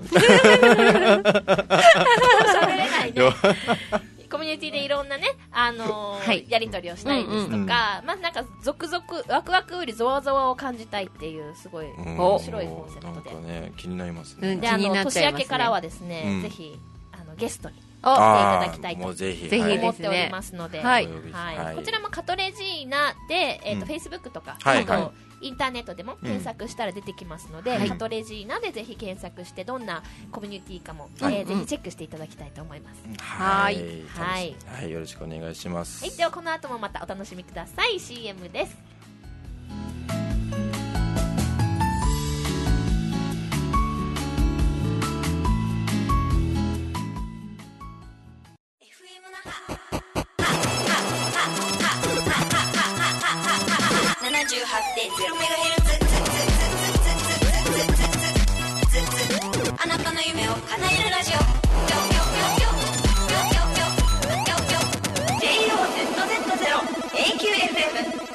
S1: 喋れないね
S2: よ
S1: コミュニティでいろんなね、あのー
S3: はい
S1: やり取りをしたりですとか、
S2: うんうん
S1: まあなんか続々ワクワクよりゾワゾワを感じたいっていうすごい
S2: うん
S1: 面白いコンセプトで
S2: なんかね気になりますね
S3: うん
S1: であ
S3: 気にな
S1: の
S3: っちゃいますね
S1: 年明けからはですね、
S2: うん
S1: ぜひあのゲストに
S3: お
S1: 来てい
S2: あ
S1: ただきたいと
S2: ーもうぜひ
S3: ぜひ
S2: はい
S1: 思っておりますので、
S3: はい
S1: はい
S2: はい
S1: こちらもカトレジーナで、えーと
S2: うん
S1: Facebook とか、
S2: はい
S1: あと
S2: はい
S1: インターネットでも検索したら出てきますので、
S3: はい
S1: カトレジーナでぜひ検索してどんなコミュニティかも、
S2: はい
S1: えーぜひチェックしていただきたいと思います、
S2: はい
S1: はい
S2: はいよろしくお願いします
S1: はい、ではこの後もまたお楽しみください。 シーエム です。
S4: ななじゅうはちてんゼロメガヘルツあなたの夢を叶えるラジオ ジェイオーゼットゼットゼロ エーキューエフエム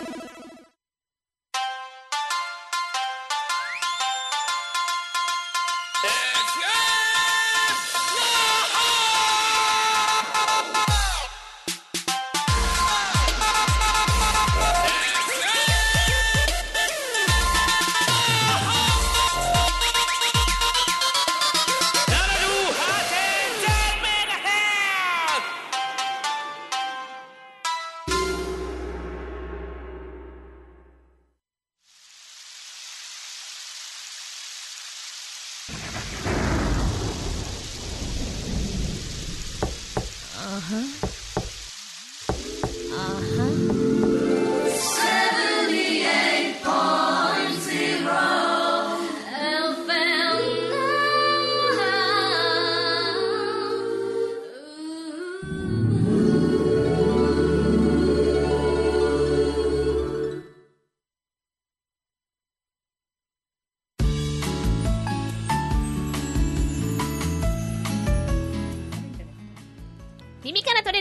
S1: 「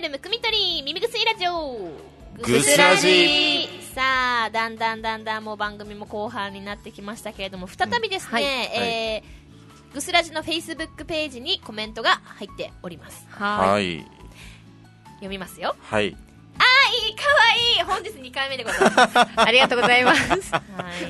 S1: ムくみとり耳ぐすいラジオ
S2: ぐすラジ。
S1: さあだんだんだんだんもう番組も後半になってきましたけれども、再びですね、
S3: うんはい
S1: えー、ぐすラジのフェイスブックページにコメントが入っております。
S3: はい、
S2: はい。
S1: 読みますよ。
S2: はい。
S1: いい、かわいい。本日にかいめでございます。
S3: ありがとうございます。
S1: はい、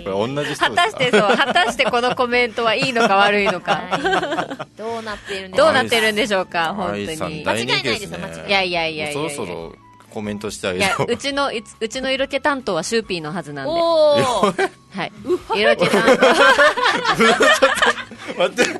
S2: これ同じ人
S3: 果たしてそう、果たしてこのコメントはいいのか悪いのか、
S1: はい、どうなっているんでしょうか。
S3: どうなってるんでしょうか、本当
S2: 愛さん
S3: に。
S2: 大人気ですね。
S1: 間違いないですよ間違いない
S3: いやいやいやいやいや、
S2: そろそろコメントしてあ
S3: いや、
S2: げよう。
S3: うちの、うちの色気担当はシューピーのはずなんで。
S1: おー
S3: はい。色気担当。
S2: 待って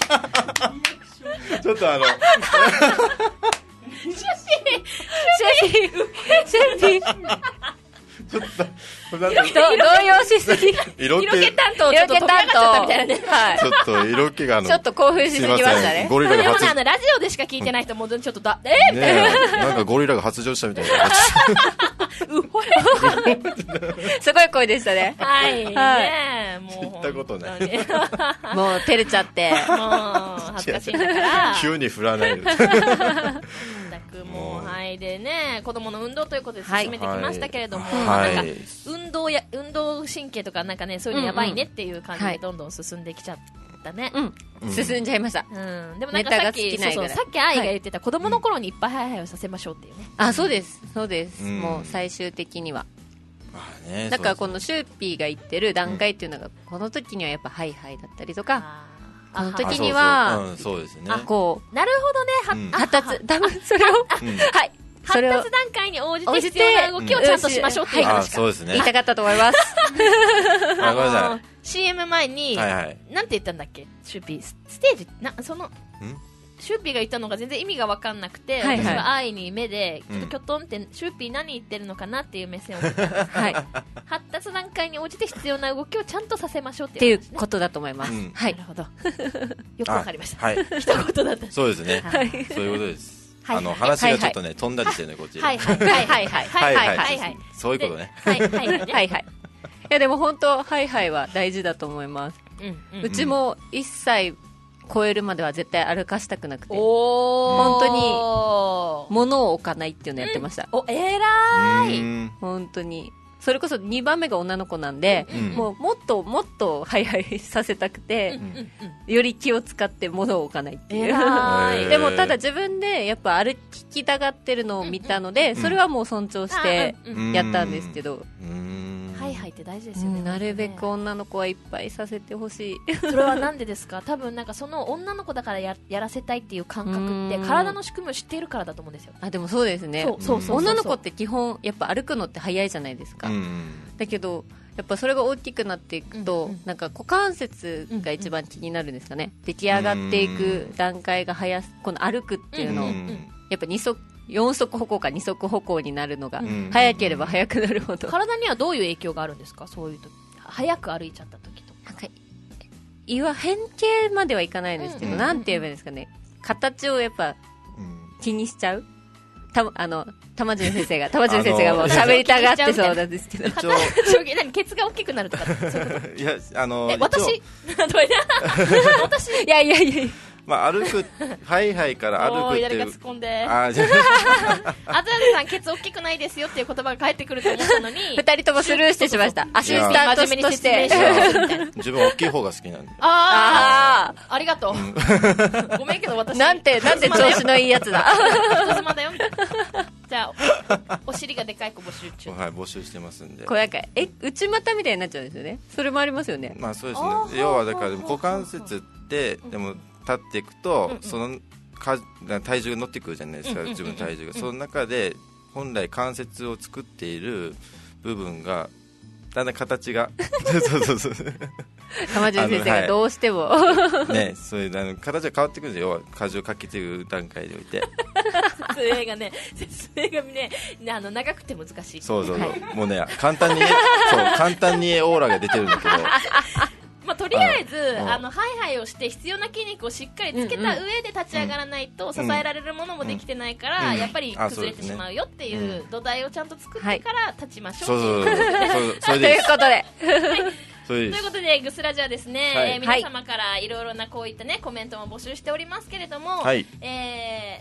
S2: ちょっとあの
S3: シューピー、シューピー。
S2: ちょっとなんか
S3: ど動揺しすぎ。
S2: 色気
S1: 色気担当ちょっと飛び上がっちゃったみたいなね。
S3: はい。
S2: ちょっと色気があの
S3: ちょっと興奮しすぎましたね。
S2: ゴリラが発
S1: でもね、あのラジオでしか聞いてない人もちょっとだ、えー、みたい
S2: ねえなんかゴリラが発情したみたいな
S1: うほれ
S3: すごい声でしたね。
S1: はい、
S3: はい
S1: ねえもう
S2: 聞いたことない
S1: 本当に
S3: もう照れちゃって。
S1: もう恥ずかしいんだから
S2: 急に振らないで
S1: 全くもうはいでね、子供の運動ということで進めてきましたけれども、
S2: はい
S1: なんか運動や運動神経とかなんかね、そういうのやばいねっていう感じ
S3: うんうん
S1: でどんどん進んできちゃったね。
S3: うん。進んじゃいました。
S1: うん、でもなんか
S3: ネタが
S1: さっき
S3: 尽きないぐらい
S1: そうそうさっき愛が言ってた子供の頃にいっぱいハイハイをさせましょうっていうね。
S3: あ、そうです。そうです。
S2: うん
S3: もう最終的には。
S2: まあね
S3: だからこ
S2: そう
S3: のシューピーが言ってる段階っていうのが、この時にはやっぱハイハイだったりとか、
S1: あ
S3: この
S2: そう
S3: 時には
S2: そうそううんそうですね
S3: こ
S1: なるほどね、
S2: うん
S1: は
S3: う、発達、多分それを、
S2: うん
S3: はい。それを
S1: 発達段階に応じて
S3: 応じて
S1: 必要な動きをちゃんとしましょうっていう
S2: あ
S1: 話か。
S2: そうですね
S3: 言いたかったと思います。
S2: あごめんなさい
S1: シーエム 前に、
S2: はいはい
S1: なんて言ったんだっけ、シューピーステージな、そのシューピーが言ったのが全然意味が分かんなくて、
S3: はいはい
S1: 私は愛に目で
S2: うん
S1: ちょっとキョトンってシューピー何言ってるのかなっていう目線を見たんですけど
S3: はい。っ
S1: 発達段階に応じて必要な動きをちゃんとさせましょうって
S3: ていうう
S1: い話ね。
S3: ことだと思います。
S2: うん
S3: はい
S1: なる。ほどよくわかりました。
S2: はい
S1: 一言だった。
S2: そうですね
S1: はい
S2: そういうことです
S1: はい
S2: あの話がちょっとね飛んだりしてるねこっち
S1: はいはいはいはいはいはいはいはいはい
S2: そういうことね
S1: はいはいはいね
S3: はいはい。いやでも本当、ハイハイは大事だと思います。
S1: うんう
S3: うんちもいっさい超えるまでは絶対歩かしたくなくて、
S1: お
S3: 本当
S1: に
S3: 物を置かないっていうのをやってました。
S1: おえらい。
S2: うーん
S3: 本当に。それこそにばんめが女の子なんで、
S2: うん
S3: もうもっともっとハイハイさせたくて、
S1: うんうん
S3: より気を使って物を置かないっていう。
S1: えらい。
S2: へー
S3: でもただ自分でやっぱ歩きたがってるのを見たので、それはもう尊重して
S1: うんうん
S3: やったんですけど、
S2: うーん
S1: はいはいって大事ですよね。
S3: うんなるべく女の子はいっぱいさせてほしい。
S1: それはなんでですか。多分なんかその女の子だからややらせたいっていう感覚って
S3: うん
S1: 体の仕組みを知っているからだと思うんですよ。
S3: あ、でもそうですね。
S1: そうそうそうそう。
S3: 女の子って基本やっぱ歩くのって早いじゃないですか。
S2: うん
S3: だけどやっぱそれが大きくなっていくと、
S1: うんうん
S3: なんか股関節が一番気になるんですかね。出来上がっていく段階が早す、この歩くっていうのを、
S1: うんうん
S3: やっぱ二足四足歩行か二足歩行になるのが、
S2: うん
S3: 早ければ早くなるほど、
S1: 体にはどういう影響があるんですか。そういう時早く歩いちゃった時とか。
S3: なんかいわ変形まではいかないんですけど、
S1: うん
S3: なんて言えばいいんですかね、形をやっぱ
S2: うん
S3: 気にしちゃう。たあの玉順先生が玉順先生がもう喋りたがってそうなんですけど、
S2: 一応
S1: 正気何ケツが大きくなるとかそういうこと。
S2: いやあの
S1: え
S2: 一応
S1: 私どうや私
S3: いやいやいや
S2: まあ歩くハイハイから歩くっていう
S1: おー誰か突っ込んで。
S2: あーじゃ
S1: あずあずさんケツ大きくないですよっていう言葉が返ってくると思ったのに。
S3: 二人ともスルーしてしました。アシスタント
S1: 真面目
S3: とし
S1: に説明
S3: て
S1: しようとするみたいな。
S2: 自分大きい方が好きなんで
S1: ああ、ありがとう。ごめんけど私。
S3: なんてなんて調子のいいやつだ。
S1: 人妻だよみたいな。じゃあお、お尻がでかい子募集中。
S2: はい募集してますんで
S3: こうなんかえ内股みたいになっちゃうんですよね。それもありますよね。
S2: まあそうです
S1: あー
S2: ね要はだから
S1: はあはあ
S2: 股関節ってでも立っていくとそのか体重が乗ってくるじゃないですか
S1: うんうんうん
S2: 自分の体重がその中で本来関節を作っている部分がだんだん形がそうそうそう
S3: 玉順先生がどうしても、
S2: ねそういうあの形が変わってくるんですよ要は荷重をかけている段階において
S1: 説明がね、説明がね、あの長くて難しい。
S2: そうそうそう、
S3: は
S2: もうね簡単にそう簡単にオーラが出てるんだけど
S1: まあ、とりあえず
S2: うん
S1: あのハイハイをして必要な筋肉をしっかりつけた上で立ち上がらないと支えられるものもできてないから、
S2: うん
S1: やっぱり
S2: あ
S1: 崩れてしまうよっていう土台をちゃんと作ってから立ちましょ
S2: そうう
S1: っていう。
S2: そうそうそうそれ
S3: と
S2: でいいです
S3: いうことで、
S2: それでいいです
S1: ということでグスラジはですね、
S2: はい
S1: えー皆様からいろいろなこういったねコメントも募集しておりますけれども、
S2: はい
S1: えー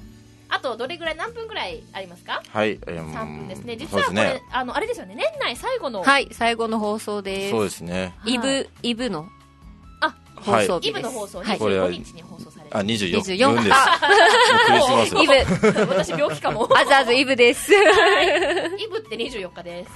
S1: あとどれぐらい何分ぐらいありますか？
S2: はい、えー、
S1: さんぷんですね。実はこれ、
S2: ね、
S1: あのあれですよね、年内最後の、
S3: はい、最後の放送です。
S2: そうですね。
S3: イブ、はい、イブの放送日です。
S1: イブの放送、
S3: はい、
S1: にじゅうごにちに放送される。
S2: あ、にじゅうよっか。
S3: にじゅうよっか。
S2: クリスマス。
S3: イブ。
S1: 私病気かも。
S3: あずあずイブです。
S1: はい、イブってにじゅうよっかです。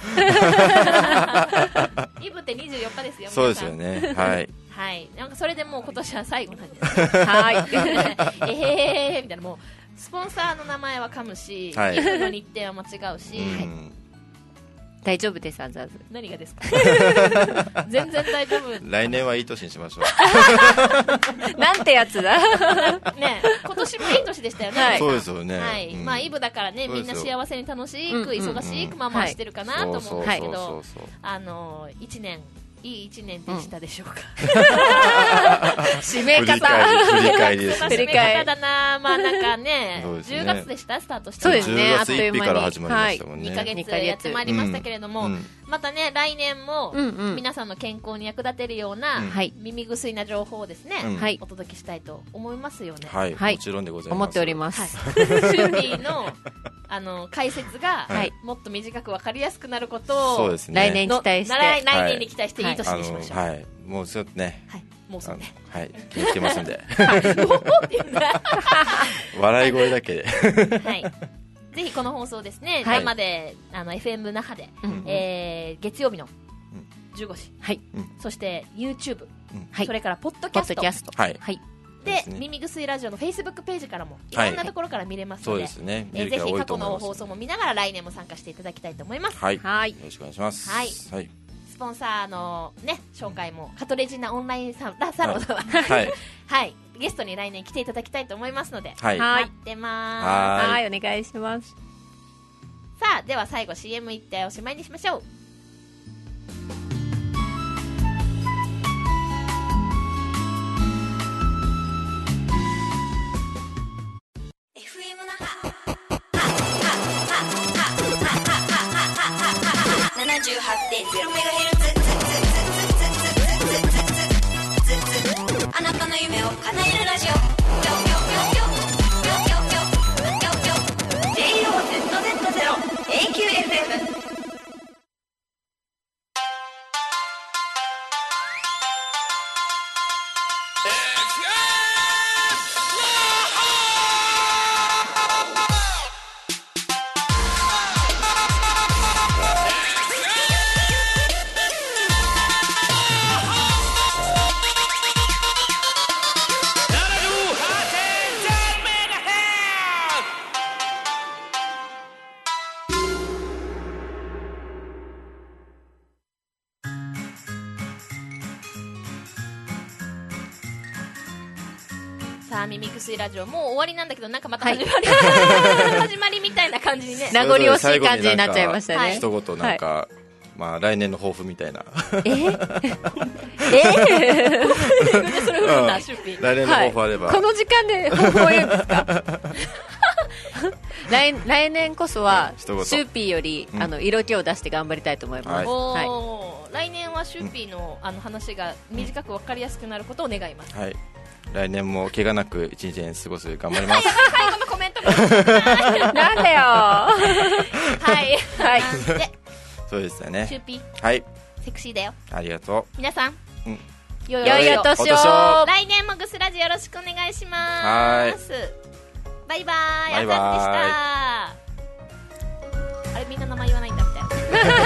S1: イブってにじゅうよっかですよ。
S2: そうですよね。はい。
S1: はい。なんかそれでもう今年は最後なんです。はい。えへーみたいな、もうスポンサーの名前は噛むし、はい、イブの日程は間違うし、うん、はい、
S3: 大丈夫です。あずあず。
S1: 何がですか？全然大丈夫。
S2: 来年はいい年にしましょ
S3: う。なんてやつだ。
S1: ね、今年もいい年でしたよね。はい、
S2: そうですよね。
S1: はい、うん、まあイブだからね、みんな幸せに楽しく忙しくまあまあしてるかなと思うんですけど、あの一年いい一年でしたでしょうか。
S3: 締め方。
S2: 振り返りですね。
S1: 締め方だな。まあなんかね、じゅうがつでしたスタートした。
S3: そうですね。
S2: じゅうがついっかから始まりましたもんね。
S1: にかげつやってまいりましたけれども、またね来年も皆さんの健康に役立てるような耳薬な情報をですね、お届けしたいと思いますよね。
S2: はい。もちろんでございます。
S3: 思っております。
S1: シューピーのあの解説がもっと短く分かりやすくなることを、
S2: そうですね、
S3: 来年期待して、
S1: 来年に期待していい年にしましょう。
S2: はい、もうちょっとね、
S1: はい、もうそうね、
S2: はい、気にしてますんで、
S1: は
S2: 笑い声だけで、
S1: はい、ぜひこの放送ですね、生であの エフエム 那覇で、えー、月曜日のじゅうごじ、はい、そして YouTube、それからポッドキャスト、はい。で、耳薬ラジオのフェイスブックページからもいろんなところから見れますので、そうですね、えー、ぜひ過去の放送も見ながら来年も参加していただきたいと思います。
S2: はい、はい、よろしくお願いします。
S1: はい、はい、スポンサーのね紹介もカトレジナオンラインササロンは、はい、はい、ゲストに来年来ていただきたいと思いますので、はい、待ってます。
S3: はい、お願いします。
S1: さあ、では最後 シーエム いっておしまいにしましょう。
S4: ななじゅうはちてんゼロメガヘルツ、あなたの夢を叶えるラジオ、ジェイオーゼットゼットゼロ エーキューエフエム。
S1: 耳薬ラジオもう終わりなんだけど、なんかまた始まり、はい、始まりみたいな感じにね、
S3: 名残惜しい感じになっちゃいましたね。
S2: 一言なんか、はい、まあ来年の抱負みたいな。
S3: えー、え
S1: ー、それ振るんだ、シュッピー。
S2: 来年の抱負あれば、
S3: はい、この時間で抱負を言うんですか？来, 来年こそはシューピーより、うん、あの色気を出して頑張りたいと思います。はい、
S1: おー、来年はシューピーの、あの話が短く分かりやすくなることを願います。
S2: はい、来年も怪我なく一日に過ごす頑張ります。
S1: 最後のコメント
S3: なんだよ。
S1: はいはい。で、
S2: そうですよね。
S1: シューピー、
S2: はい、
S1: セクシーだよ。
S2: ありがとう。
S1: 皆さん、
S2: うん、
S3: よいよ年を。
S1: 来年もグスラジよろしくお願いします。
S2: はい。
S1: バイバイ。あざでした。あれみんな名前言わないんだみたいな。